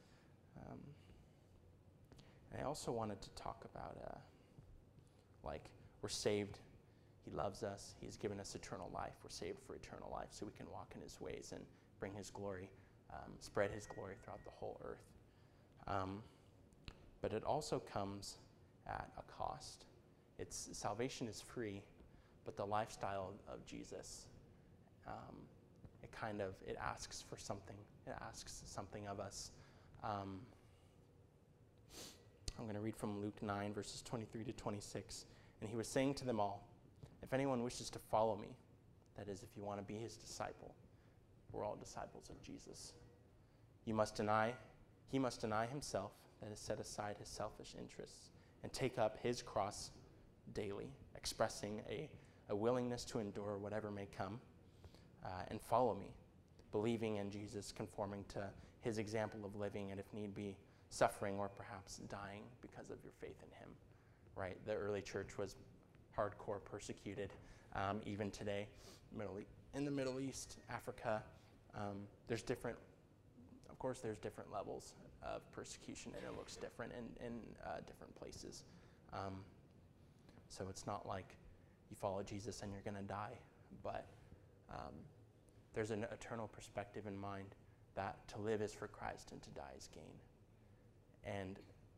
And I also wanted to talk about, we're saved. He loves us. He's given us eternal life. We're saved for eternal life, so we can walk in his ways and bring his glory, spread his glory throughout the whole earth. But it also comes at a cost. Salvation is free, but the lifestyle of Jesus, it asks for something. It asks something of us. I'm going to read from Luke 9, verses 23 to 26. And he was saying to them all, if anyone wishes to follow me, that is, if you want to be his disciple, we're all disciples of Jesus. He must deny himself, that is, set aside his selfish interests, and take up his cross daily, expressing a willingness to endure whatever may come, and follow me, believing in Jesus, conforming to his example of living, and if need be, suffering or perhaps dying because of your faith in him, right? The early church was hardcore persecuted, even today, in the Middle East, Africa. There's different levels of persecution, and it looks different in different places. So it's not like you follow Jesus and you're going to die, but there's an eternal perspective in mind that to live is for Christ and to die is gain. And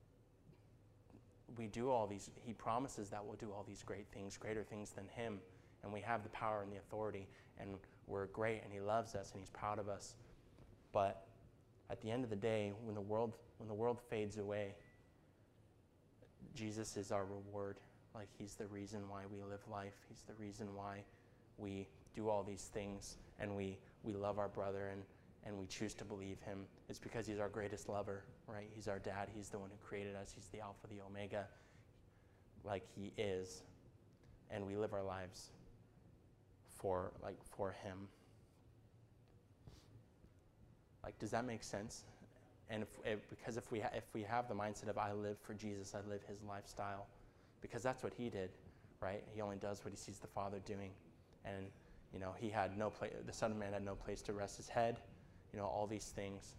we do all these, he promises that we'll do all these great things, greater things than him, and we have the power and the authority, and we're great, and he loves us, and he's proud of us. But at the end of the day, when the world fades away, Jesus is our reward. Like, he's the reason why we live life. He's the reason why we do all these things, and we love our brother, and we choose to believe him. It's because he's our greatest lover, right? He's our dad. He's the one who created us. He's the Alpha, the Omega, like he is. And we live our lives for him. Like, does that make sense? And because if we have the mindset of I live for Jesus, I live his lifestyle, because that's what he did, right? He only does what he sees the Father doing. And, he had no place, the Son of Man had no place to rest his head, all these things.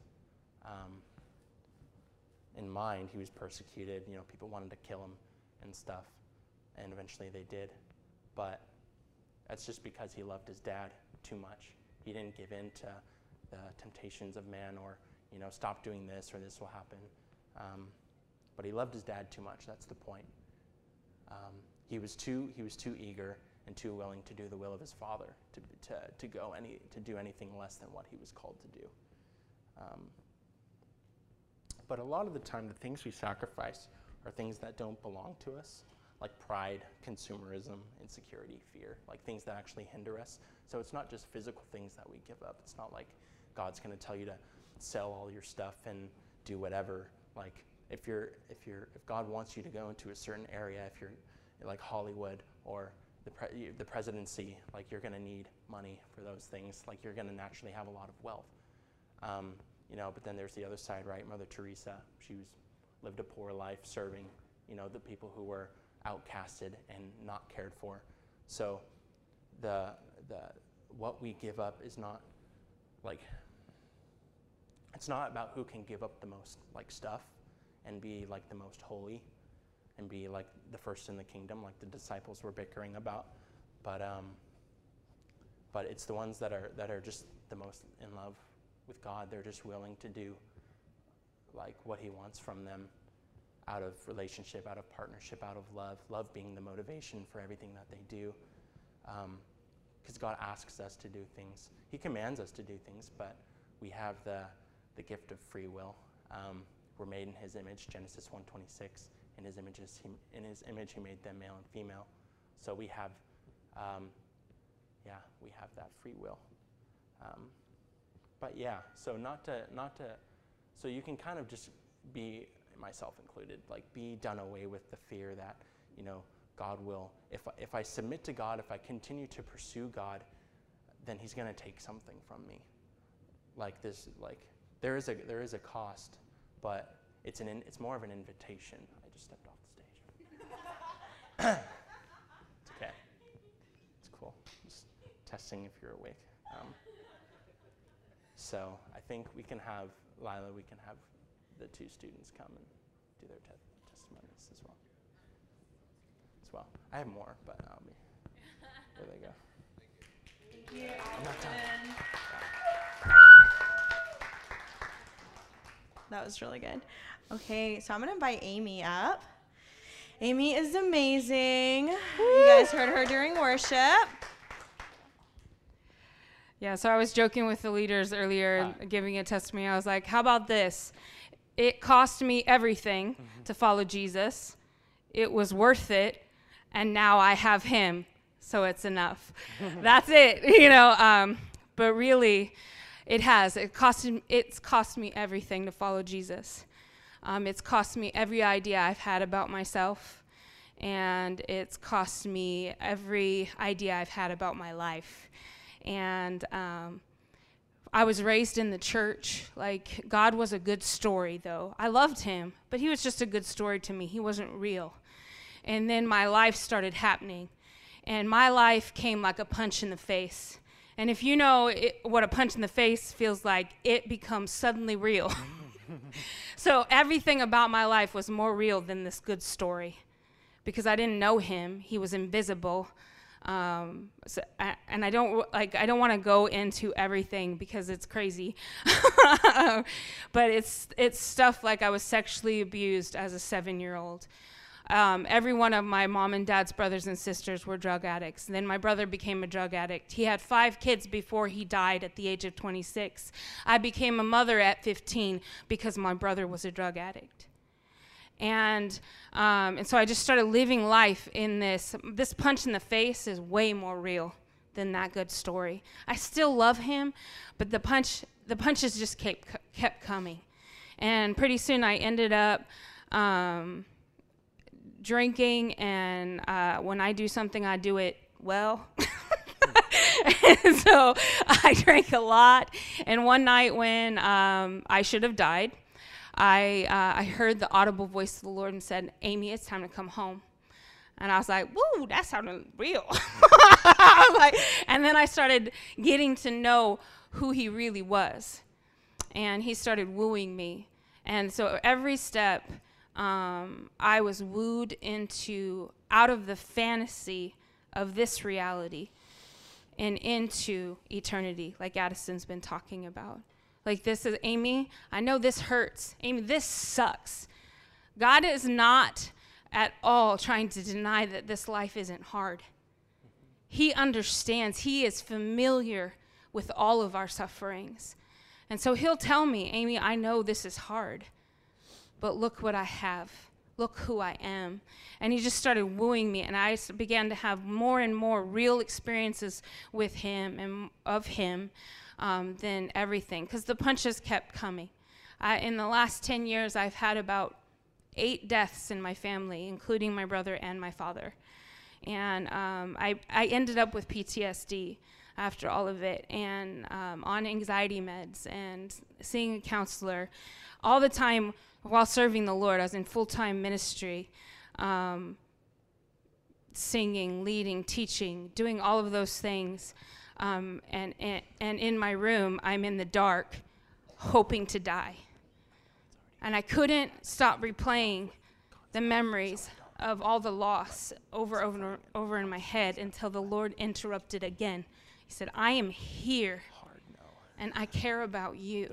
In mind, he was persecuted, people wanted to kill him and stuff, and eventually they did. But that's just because he loved his dad too much. He didn't give in to the temptations of man, or, stop doing this or this will happen. But he loved his dad too much. That's the point. He was too eager and too willing to do the will of his Father, to do anything less than what he was called to do. But a lot of the time, the things we sacrifice are things that don't belong to us, like pride, consumerism, insecurity, fear, like things that actually hinder us. So it's not just physical things that we give up. It's not like God's going to tell you to sell all your stuff and do whatever. Like, if God wants you to go into a certain area, if you're like Hollywood or the presidency, like, you're going to need money for those things. Like, you're going to naturally have a lot of wealth. But then there's the other side, right? Mother Teresa, she was lived a poor life serving, the people who were outcasted and not cared for. So the what we give up is not like, it's not about who can give up the most like stuff and be like the most holy and be like the first in the kingdom, like the disciples were bickering about, but it's the ones that are just the most in love with God. They're just willing to do like what he wants from them, out of relationship, out of partnership, out of love being the motivation for everything that they do. Because God asks us to do things. He commands us to do things, but we have the gift of free will. We're made in his image, Genesis 1:26. In his image he made them male and female. So we have, we have that free will. But yeah, so so you can kind of just be, myself included, like be done away with the fear that, God will, if I submit to God, if I continue to pursue God, then he's going to take something from me. Like this, like there is a cost, but it's more of an invitation. I just stepped off the stage. It's okay. It's cool. Just testing if you're awake. So I think we can have the two students come and do their testimonies as well. I have more, but there they go. Thank you. I'm not done. That was really good. Okay, so I'm going to invite Amy up. Amy is amazing. You guys heard her during worship. Yeah, so I was joking with the leaders earlier, giving a testimony. I was like, how about this? It cost me everything to follow Jesus. It was worth it, and now I have him, so it's enough. That's it, But really, it's cost me everything to follow Jesus. It's cost me every idea I've had about myself, and it's cost me every idea I've had about my life. And I was raised in the church. Like, God was a good story, though. I loved him, but he was just a good story to me. He wasn't real. And then my life started happening, and my life came like a punch in the face. And if you know what a punch in the face feels like, it becomes suddenly real. So everything about my life was more real than this good story, because I didn't know him. He was invisible. And I don't want to go into everything because it's crazy. But it's stuff like I was sexually abused as a 7-year-old. Every one of my mom and dad's brothers and sisters were drug addicts. And then my brother became a drug addict. He had 5 kids before he died at the age of 26. I became a mother at 15 because my brother was a drug addict. And so I just started living life in this punch in the face is way more real than that good story. I still love him, but the punches just kept coming. And pretty soon I ended up drinking, and when I do something, I do it well. And so I drank a lot. And one night when I should have died, I heard the audible voice of the Lord and said, "Amy, it's time to come home." And I was like, "Woo, that sounded real." I was like, and then I started getting to know who he really was. And he started wooing me. And so every step, I was wooed out of the fantasy of this reality and into eternity, like Addison's been talking about. Like, this is, Amy, I know this hurts. Amy, this sucks. God is not at all trying to deny that this life isn't hard. He understands. He is familiar with all of our sufferings. And so he'll tell me, "Amy, I know this is hard, but look what I have. Look who I am." And he just started wooing me, and I began to have more and more real experiences with him and of him than everything, because the punches kept coming. In the last 10 years, I've had about 8 deaths in my family, including my brother and my father. And I ended up with PTSD. after all of it, and on anxiety meds and seeing a counselor all the time while serving the Lord. I was in full-time ministry, singing, leading, teaching, doing all of those things. And in my room, I'm in the dark, hoping to die. And I couldn't stop replaying the memories of all the loss over in my head until the Lord interrupted again. He said, I am here, and I care about you.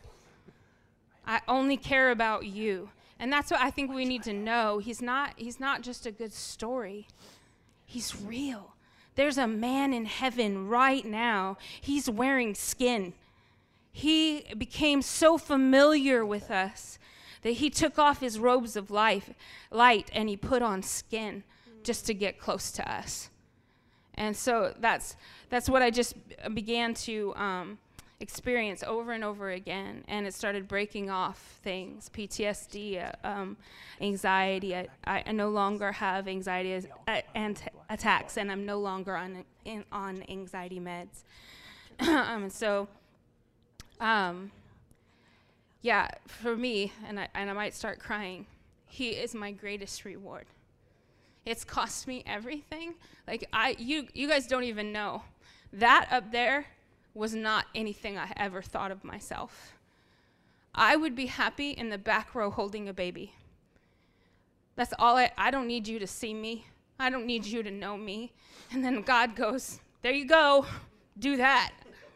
I only care about you. And that's what I think we need to know. He's not just a good story. He's real. There's a man in heaven right now. He's wearing skin. He became so familiar with us that he took off his robes of light and he put on skin just to get close to us. And so that's what I just began to experience over and over again. And it started breaking off things, PTSD, anxiety. I no longer have anxiety attacks, and I'm no longer on anxiety meds. Yeah, for me, and I might start crying, he is my greatest reward. It's cost me everything. Like, you guys don't even know. That up there was not anything I ever thought of myself. I would be happy in the back row holding a baby. That's all I don't need you to see me. I don't need you to know me. And then God goes, there you go, do that.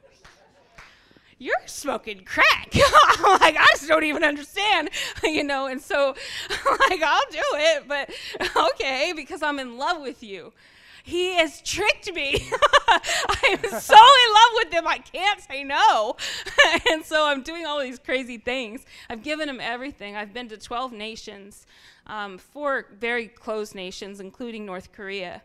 You're smoking crack. I'm like, I just don't even understand, and so I'm like, I'll do it, but okay, because I'm in love with you. He has tricked me. I am so in love with him, I can't say no. And so I'm doing all these crazy things. I've given him everything. I've been to 12 nations, 4 very closed nations, including North Korea.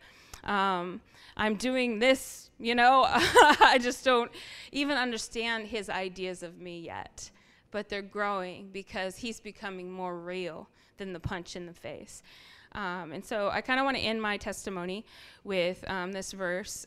I'm doing this, I just don't even understand his ideas of me yet. But they're growing because he's becoming more real than the punch in the face. And so I kind of want to end my testimony with this verse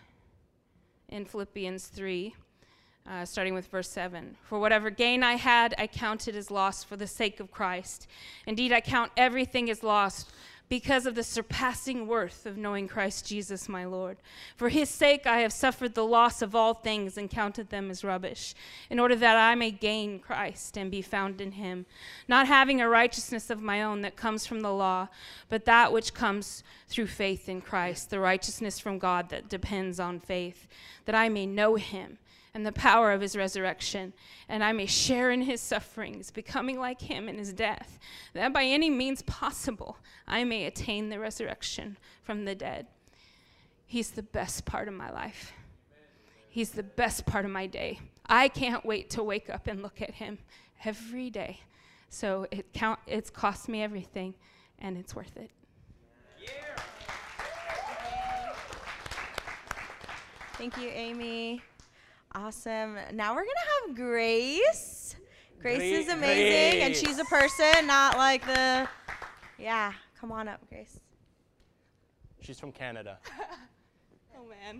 in Philippians 3, starting with verse 7. For whatever gain I had, I counted as loss for the sake of Christ. Indeed, I count everything as lost because of the surpassing worth of knowing Christ Jesus my Lord. For his sake I have suffered the loss of all things and counted them as rubbish, in order that I may gain Christ and be found in him, not having a righteousness of my own that comes from the law, but that which comes through faith in Christ, the righteousness from God that depends on faith, that I may know him and the power of his resurrection, and I may share in his sufferings, becoming like him in his death, that by any means possible I may attain the resurrection from the dead. He's the best part of my life. He's the best part of my day. I can't wait to wake up and look at him every day. So it's cost me everything, and it's worth it. Yeah. Thank you, Amy. Awesome. Now we're going to have Grace. Grace is amazing, and she's a person, not like the, yeah. Come on up, Grace. She's from Canada. Oh, man.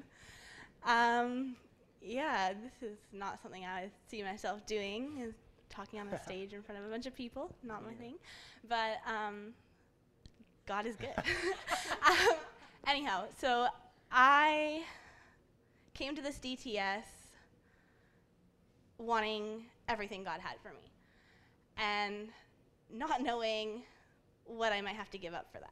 Yeah, this is not something I see myself doing, is talking on the stage in front of a bunch of people, not my thing. But God is good. Anyhow, so I came to this DTS wanting everything God had for me, and not knowing what I might have to give up for that.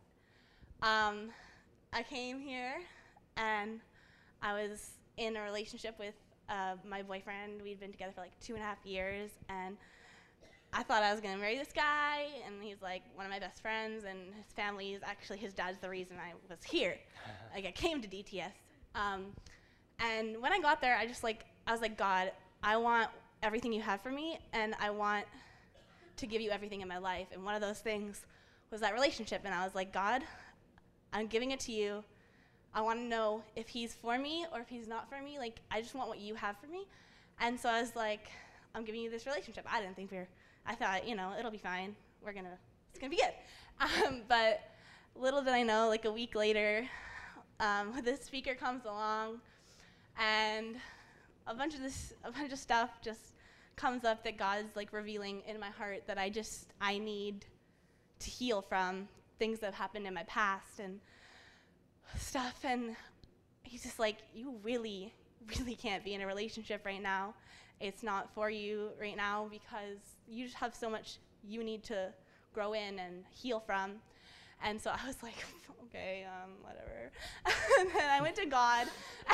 I came here, and I was in a relationship with my boyfriend. We'd been together for like 2.5 years, and I thought I was going to marry this guy, and he's like one of my best friends, and his family is actually, his dad's the reason I was here. Like, I came to DTS. And when I got there, I was like, God, I want everything you have for me, and I want to give you everything in my life. And one of those things was that relationship. And I was like, God, I'm giving it to you. I want to know if he's for me or if he's not for me. Like, I just want what you have for me. And so I was like, I'm giving you this relationship. I thought, it'll be fine. It's gonna be good. But little did I know, like a week later, this speaker comes along, and a bunch of stuff just comes up that God's like revealing in my heart that I need to heal from, things that have happened in my past and stuff. And he's just like, you really, really can't be in a relationship right now. It's not for you right now because you just have so much you need to grow in and heal from. And so I was like, okay, whatever. And then I went to God.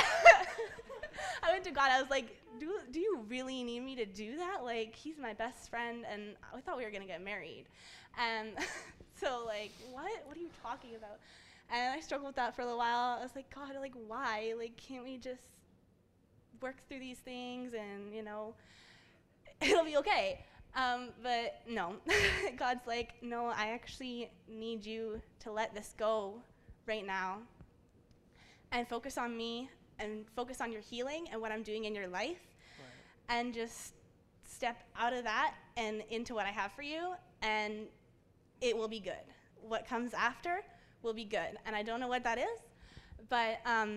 I was like, do you really need me to do that? Like, he's my best friend, and I thought we were going to get married. And so, like, what are you talking about? And I struggled with that for a little while. I was like, God, like, why? Like, can't we just work through these things and, it'll be okay? But no, God's like, no, I actually need you to let this go right now and focus on me and focus on your healing and what I'm doing in your life, and just step out of that and into what I have for you, and it will be good. What comes after will be good. And I don't know what that is, but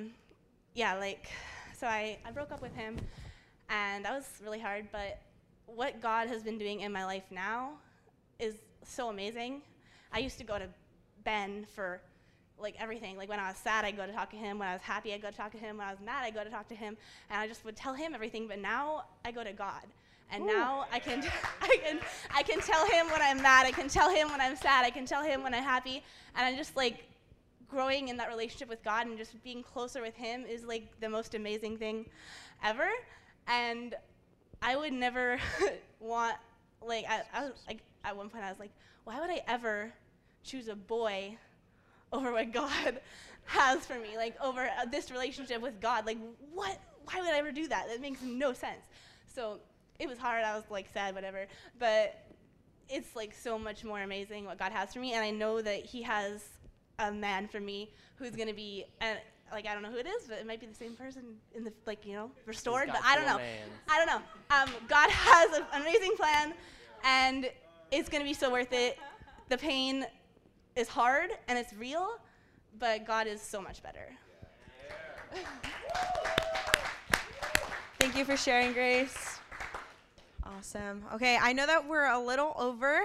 so I broke up with him, and that was really hard, but what God has been doing in my life now is so amazing. I used to go to Ben for like everything. Like when I was sad, I'd go to talk to him. When I was happy, I'd go to talk to him. When I was mad, I'd go to talk to him. And I just would tell him everything. But now I go to God. And now I can tell him when I'm mad. I can tell him when I'm sad. I can tell him when I'm happy. And I'm just like growing in that relationship with God, and just being closer with him is like the most amazing thing ever. And I would never want, like, I was like, at one point I was like, why would I ever choose a boy over what God has for me, like over this relationship with God? Like, what? Why would I ever do that? That makes no sense. So it was hard. I was like sad, whatever. But it's like so much more amazing what God has for me, and I know that He has a man for me who's gonna be, like, I don't know who it is, but it might be the same person in the, like, restored, but I don't know. I don't know. God has an amazing plan, and it's going to be so worth it. The pain is hard, and it's real, but God is so much better. Thank you for sharing, Grace. Awesome. Okay, I know that we're a little over,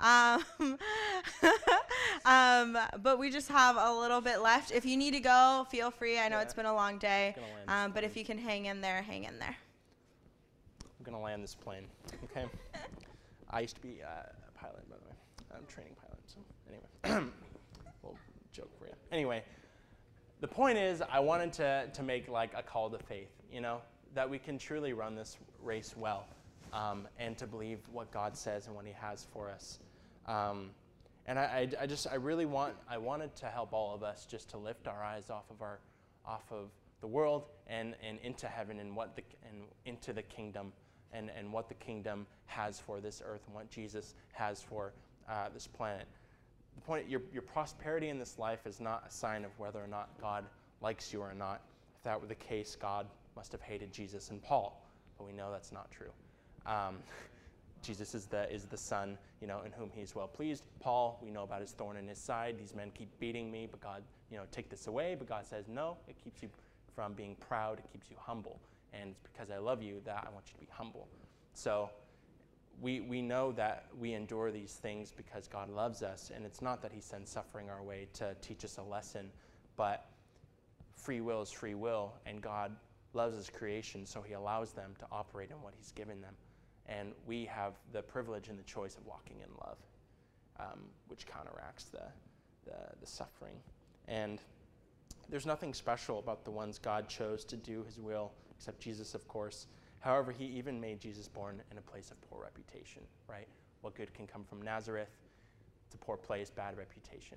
but we just have a little bit left. If you need to go, feel free. I know it's been a long day, but if you can hang in there, hang in there. I'm going to land this plane, okay? I used to be a pilot, by the way. I'm a training pilot, so anyway. Little joke for you. Anyway, the point is I wanted to make like a call to faith, that we can truly run this race well. And to believe what God says and what He has for us. And I wanted to help all of us just to lift our eyes off of the world and into heaven and into the kingdom and what the kingdom has for this earth and what Jesus has for this planet. The point, your prosperity in this life is not a sign of whether or not God likes you or not. If that were the case, God must have hated Jesus and Paul, but we know that's not true. Jesus is the son, in whom He's well pleased. Paul, we know about his thorn in his side. These men keep beating me, but God, take this away. But God says, no, it keeps you from being proud. It keeps you humble. And it's because I love you that I want you to be humble. So we know that we endure these things because God loves us. And it's not that He sends suffering our way to teach us a lesson, but free will is free will. And God loves His creation, so He allows them to operate in what He's given them. And we have the privilege and the choice of walking in love, which counteracts the suffering. And there's nothing special about the ones God chose to do His will, except Jesus, of course. However, He even made Jesus born in a place of poor reputation, right? What good can come from Nazareth? It's a poor place, bad reputation.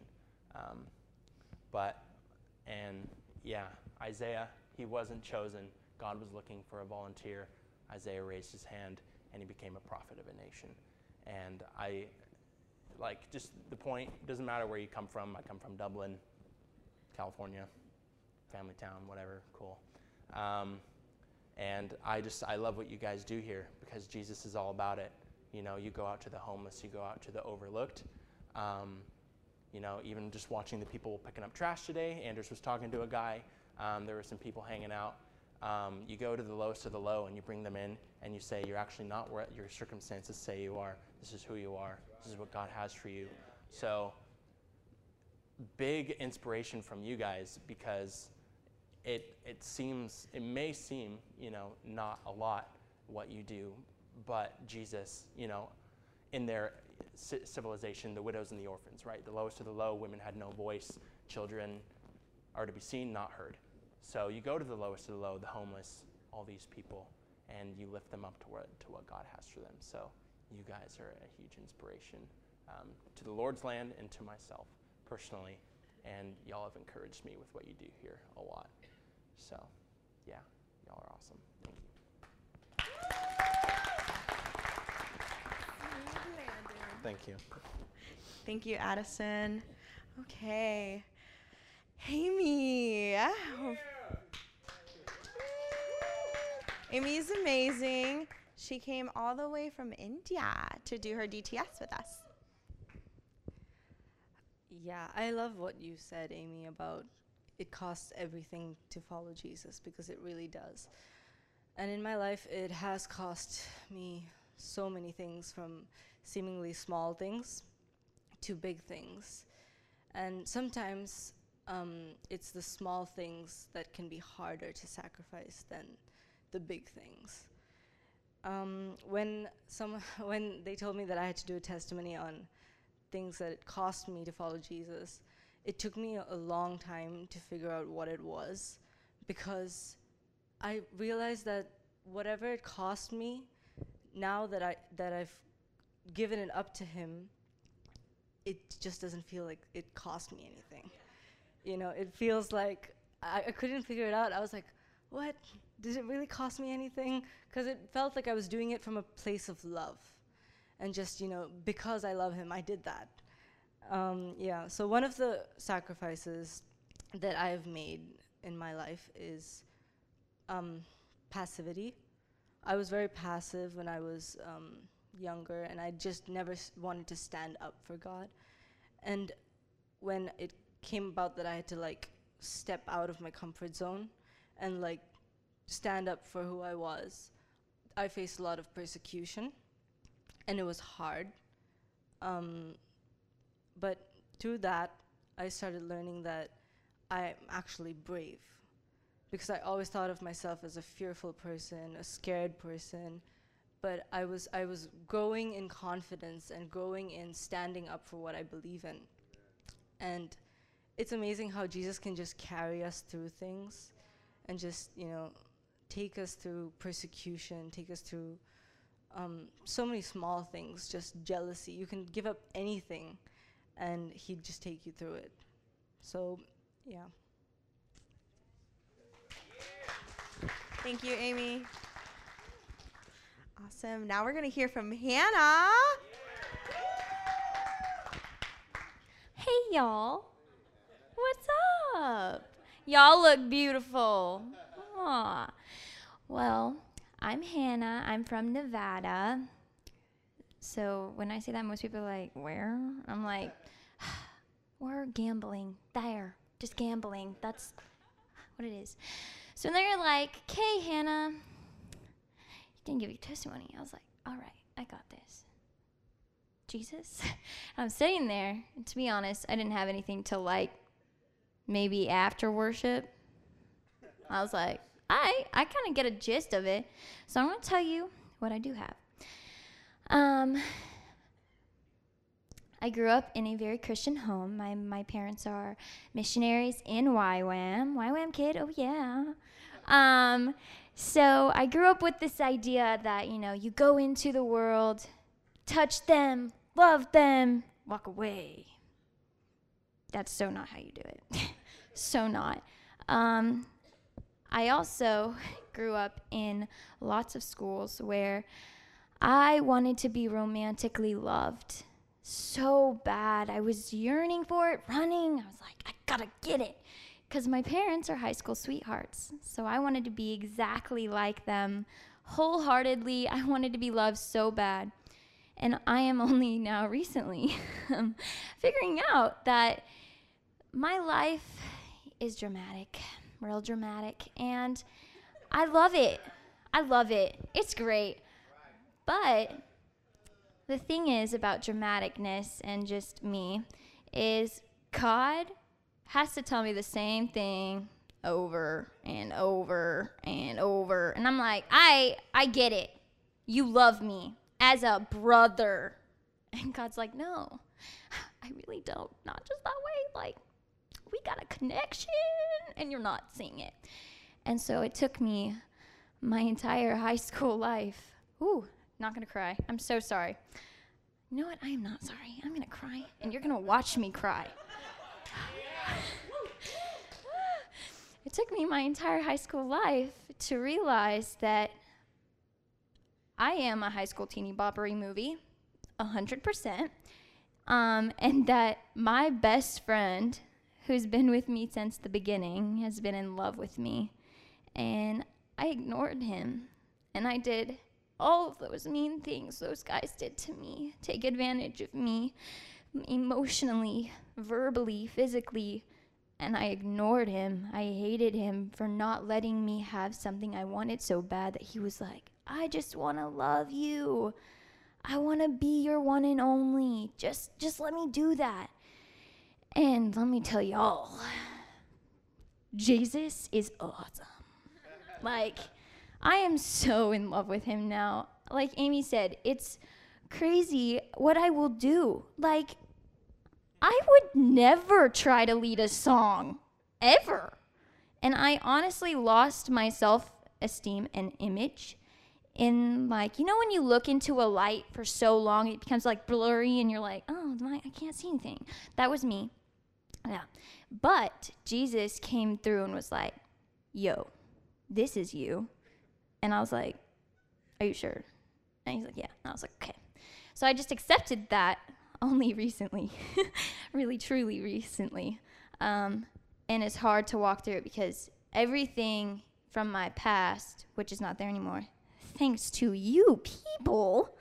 Isaiah, he wasn't chosen. God was looking for a volunteer. Isaiah raised his hand, and he became a prophet of a nation. And just the point, it doesn't matter where you come from. I come from Dublin, California, family town, whatever, cool. And I love what you guys do here because Jesus is all about it. You go out to the homeless, you go out to the overlooked. Even just watching the people picking up trash today. Anders was talking to a guy. There were some people hanging out. You go to the lowest of the low and you bring them in and you say, you're actually not what your circumstances say you are. This is who you are. This is what God has for you. So big inspiration from you guys, because it may seem, not a lot what you do, but Jesus, in their civilization, the widows and the orphans, right? The lowest of the low, women had no voice, children are to be seen, not heard. So you go to the lowest of the low, the homeless, all these people, and you lift them up to what God has for them. So you guys are a huge inspiration to the Lord's land and to myself personally, and y'all have encouraged me with what you do here a lot. So, yeah, y'all are awesome. Thank you. Thank you. Thank you, Addison. Okay. Amy. Amy is amazing. She came all the way from India to do her DTS with us. Yeah, I love what you said, Amy, about it costs everything to follow Jesus, because it really does. And in my life, it has cost me so many things, from seemingly small things to big things. And sometimes it's the small things that can be harder to sacrifice than the big things. When they told me that I had to do a testimony on things that it cost me to follow Jesus, it took me a long time to figure out what it was, because I realized that whatever it cost me, now that I've given it up to him, it just doesn't feel like it cost me anything. It feels like I couldn't figure it out. I was like, what? Did it really cost me anything? Because it felt like I was doing it from a place of love. And just, because I love him, I did that. So one of the sacrifices that I've made in my life is passivity. I was very passive when I was younger, and I just never wanted to stand up for God. And when it came about that I had to step out of my comfort zone and stand up for who I was, I faced a lot of persecution, and it was hard. But through that, I started learning that I'm actually brave, because I always thought of myself as a fearful person, a scared person. But I was growing in confidence and growing in standing up for what I believe in. And it's amazing how Jesus can just carry us through things and just, take us through persecution, take us through so many small things, just jealousy. You can give up anything, and he'd just take you through it. So, yeah. Thank you, Amy. Awesome. Now we're going to hear from Hannah. Hey, y'all. What's up? Y'all look beautiful. Aw. Well, I'm Hannah. I'm from Nevada. So when I say that, most people are like, where? I'm like, we're gambling. There. Just gambling. That's what it is. So they're like, okay, Hannah, you didn't give your testimony. I was like, all right, I got this. Jesus. I'm sitting there, and to be honest, I didn't have anything to maybe after worship. I was like, I kind of get a gist of it. So I'm going to tell you what I do have. I grew up in a very Christian home. My parents are missionaries in YWAM. YWAM kid, oh yeah. So I grew up with this idea that, you go into the world, touch them, love them, walk away. That's so not how you do it. So not. I also grew up in lots of schools where I wanted to be romantically loved so bad. I was yearning for it, running. I was like, I gotta get it. Because my parents are high school sweethearts. So I wanted to be exactly like them. Wholeheartedly, I wanted to be loved so bad. And I am only now recently figuring out that my life is dramatic, real dramatic. And I love it. I love it. It's great. But the thing is about dramaticness and just me is God has to tell me the same thing over and over and over. And I'm like, I get it. You love me as a brother. And God's like, no, I really don't. Not just that way. Like, we got a connection and you're not seeing it. And so it took me my entire high school life. Ooh, not gonna cry. I'm so sorry. You know what? I am not sorry. I'm gonna cry and you're gonna watch me cry. It took me my entire high school life to realize that I am a high school teeny boppery movie, 100%. And that my best friend, who's been with me since the beginning, has been in love with me. And I ignored him. And I did all of those mean things those guys did to me, take advantage of me emotionally, verbally, physically. And I ignored him. I hated him for not letting me have something I wanted so bad that he was like, I just want to love you. I want to be your one and only. Just let me do that. And let me tell y'all, Jesus is awesome. Like, I am so in love with him now. Like Amy said, it's crazy what I will do. Like, I would never try to lead a song, ever. And I honestly lost my self-esteem and image in, like, you know when you look into a light for so long, it becomes like blurry and you're like, oh, I can't see anything. That was me. Yeah. But Jesus came through and was like, yo, this is you. And I was like, are you sure? And he's like, yeah. And I was like, okay. So I just accepted that only recently, really, truly recently. And it's hard to walk through it because everything from my past, which is not there anymore, thanks to you people,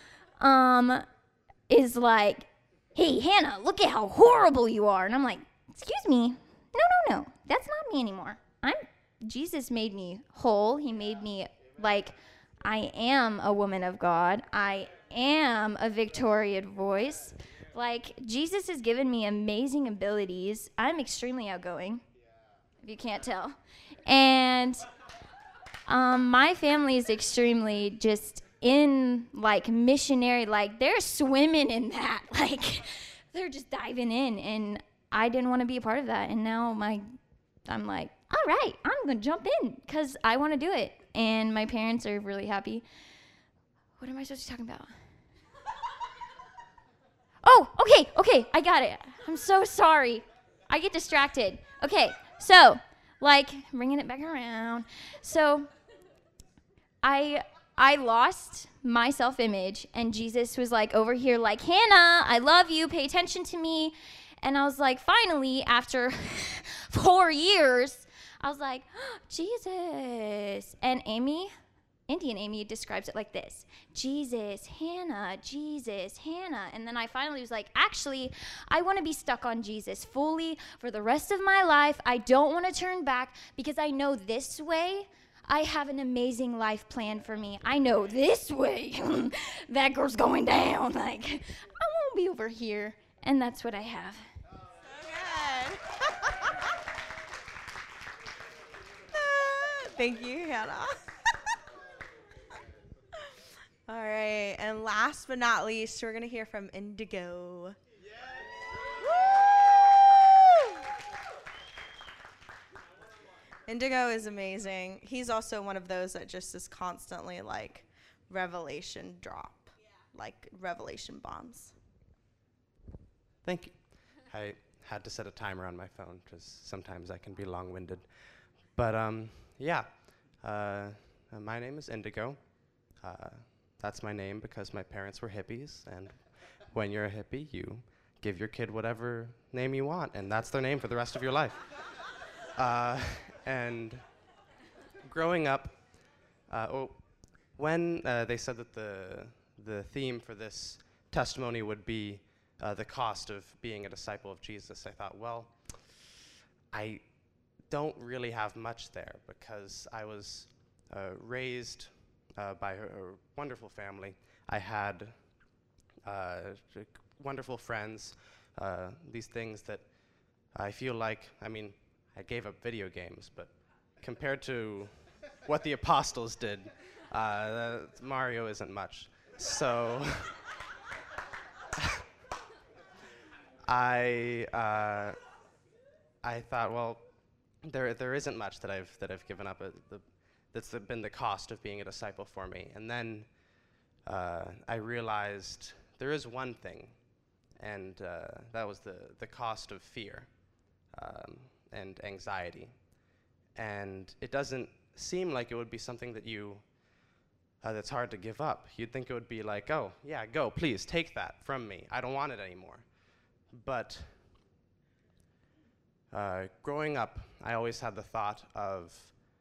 is like, hey, Hannah, look at how horrible you are. And I'm like, excuse me. No. That's not me anymore. Jesus made me whole. He made me like, I am a woman of God. I am a Victorian voice. Like, Jesus has given me amazing abilities. I'm extremely outgoing, if you can't tell. And my family is extremely just in, like, missionary. Like, they're swimming in that. Like, they're just diving in. And I didn't want to be a part of that. And now I'm like, all right, I'm going to jump in because I want to do it. And my parents are really happy. What am I supposed to be talking about? Oh, okay, I got it. I'm so sorry. I get distracted. Okay, so, like, bringing it back around. So, I lost my self-image, and Jesus was, like, over here, like, Hannah, I love you, pay attention to me. And I was like, finally, after 4 years, I was like, oh, Jesus. And Indian Amy describes it like this: Jesus, Hannah. And then I finally was like, actually, I want to be stuck on Jesus fully for the rest of my life. I don't want to turn back because I know this way I have an amazing life planned for me. I know this way that girl's going down. Like, I won't be over here. And that's what I have. Thank you, Hannah. All right, and last but not least, we're going to hear from Indigo. Woo! Indigo is amazing. He's also one of those that just is constantly like revelation drop, like revelation bombs. Thank you. I had to set a timer on my phone because sometimes I can be long-winded. But yeah, my name is Indigo. That's my name because my parents were hippies, and when you're a hippie, you give your kid whatever name you want, and that's their name for the rest of your life. And growing up, when they said that the theme for this testimony would be the cost of being a disciple of Jesus, I thought, well, I don't really have much there because I was raised by a wonderful family. I had wonderful friends, these things that I feel like, I mean, I gave up video games, but compared to what the apostles did, Mario isn't much. So I thought, well, there isn't much that I've given up. That's been the cost of being a disciple for me. And then I realized there is one thing, and that was the cost of fear and anxiety. And it doesn't seem like it would be something that that's hard to give up. You'd think it would be like, oh, yeah, go, please, take that from me. I don't want it anymore. But growing up, I always had the thought of,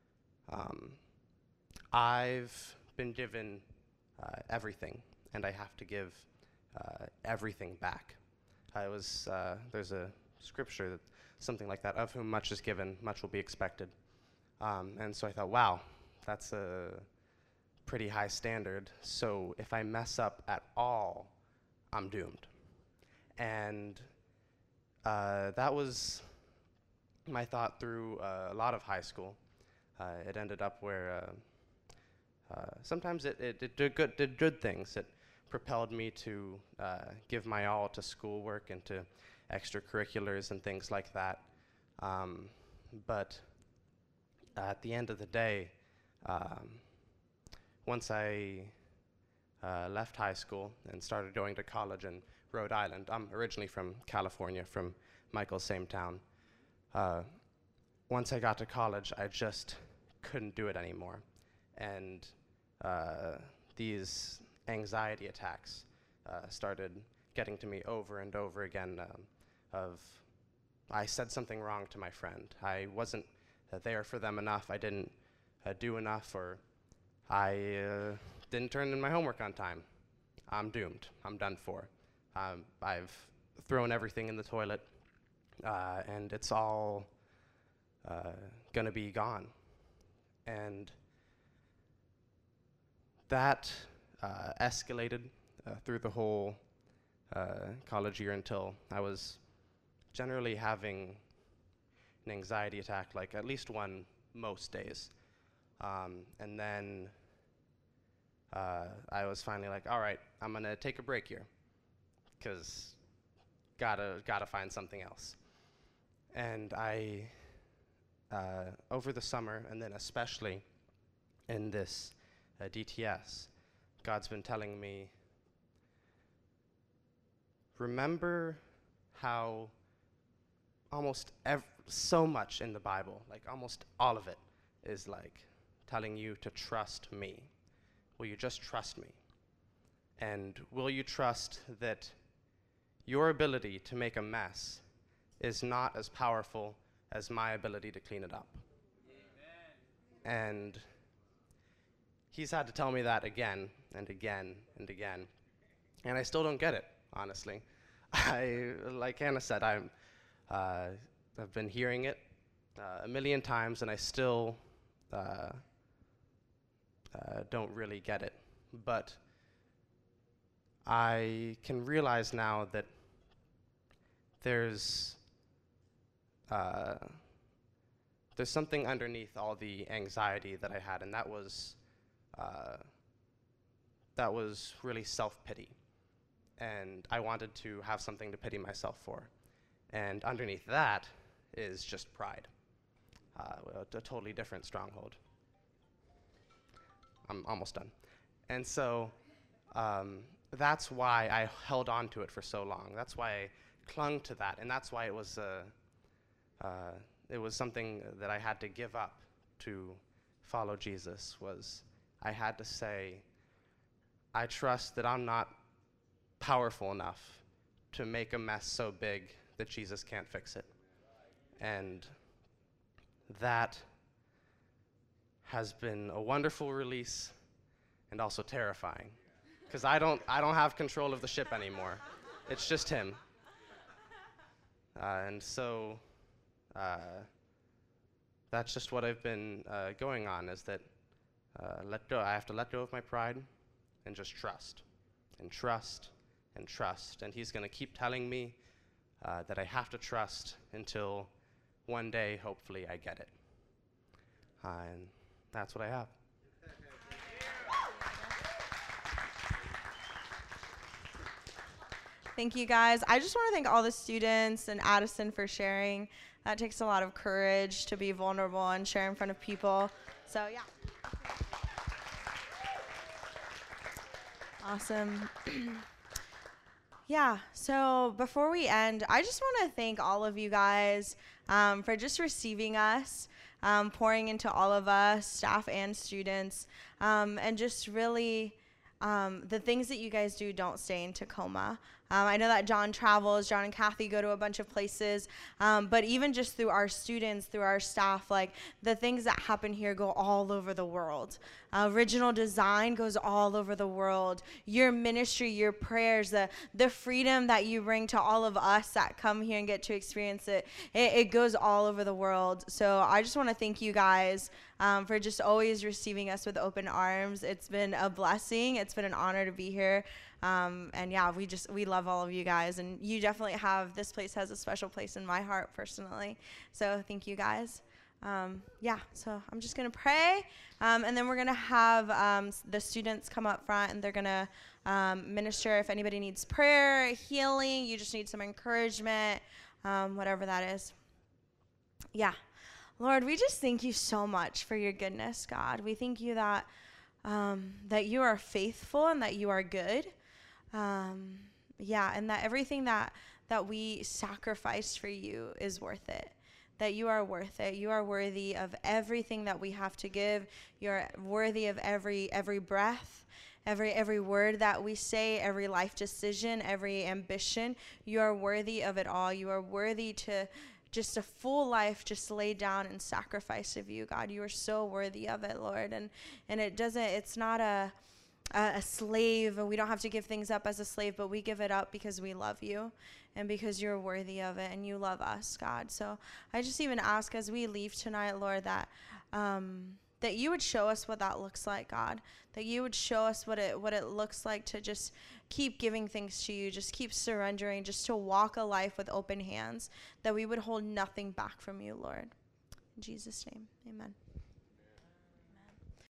I've been given everything, and I have to give everything back. There's a scripture that something like that, of whom much is given, much will be expected. And so I thought, wow, that's a pretty high standard. So if I mess up at all, I'm doomed. And that was my thought through a lot of high school. It ended up where sometimes it did good things. It propelled me to give my all to schoolwork and to extracurriculars and things like that. But at the end of the day, once I left high school and started going to college in Rhode Island, I'm originally from California, from Michael's same town. Once I got to college, I just couldn't do it anymore. And these anxiety attacks started getting to me over and over again of I said something wrong to my friend. I wasn't there for them enough. I didn't do enough, or I didn't turn in my homework on time. I'm doomed. I'm done for. I've thrown everything in the toilet, and it's all going to be gone. And that escalated through the whole college year until I was generally having an anxiety attack, like at least one most days. And then I was finally like, all right, I'm gonna take a break here, because gotta find something else. And I, over the summer, and then especially in this DTS, God's been telling me, remember how almost so much in the Bible, like almost all of it, is like telling you to trust me. Will you just trust me? And will you trust that your ability to make a mess is not as powerful as my ability to clean it up? Amen. And he's had to tell me that again and again and again. And I still don't get it, honestly. Like Hannah said, I've been hearing it a million times, and I still don't really get it. But I can realize now that there's something underneath all the anxiety that I had, and that was really self-pity. And I wanted to have something to pity myself for. And underneath that is just pride, a totally different stronghold. I'm almost done. And so that's why I held on to it for so long. That's why I clung to that, and that's why it was something that I had to give up to follow Jesus. Was I had to say, I trust that I'm not powerful enough to make a mess so big that Jesus can't fix it. And that has been a wonderful release and also terrifying, because I don't have control of the ship anymore. It's just him. And so that's just what I've been going on, is that let go. I have to let go of my pride and just trust and trust and trust. And he's going to keep telling me that I have to trust until one day, hopefully, I get it. And that's what I have. Thank you, guys. I just want to thank all the students and Addison for sharing. That takes a lot of courage to be vulnerable and share in front of people. So, yeah. Awesome. Yeah, so before we end, I just want to thank all of you guys for just receiving us, pouring into all of us, staff and students, and just really the things that you guys do don't stay in Tacoma. I know that John travels, John and Kathy go to a bunch of places, but even just through our students, through our staff, like the things that happen here go all over the world. Original Design goes all over the world. Your ministry, your prayers, the freedom that you bring to all of us that come here and get to experience it, it goes all over the world. So I just want to thank you guys for just always receiving us with open arms. It's been a blessing. It's been an honor to be here. And yeah, we love all of you guys, and you definitely this place has a special place in my heart personally. So thank you guys. Yeah, so I'm just going to pray, and then we're going to have the students come up front, and they're going to minister. If anybody needs prayer, healing, you just need some encouragement, whatever that is. Yeah. Lord, we just thank you so much for your goodness, God. We thank you that you are faithful and that you are good. Yeah, and that everything that we sacrificed for you is worth it. That you are worth it. You are worthy of everything that we have to give. You're worthy of every breath, every word that we say, every life decision, every ambition. You are worthy of it all. You are worthy to just a full life just lay down and sacrifice of you, God. You are so worthy of it, Lord. And it's not a slave, and we don't have to give things up as a slave, but we give it up because we love you and because you're worthy of it and you love us, God. So I just even ask as we leave tonight, Lord, that you would show us what that looks like, God, that you would show us what it looks like to just keep giving things to you, just keep surrendering, just to walk a life with open hands, that we would hold nothing back from you, Lord. In Jesus' name, amen.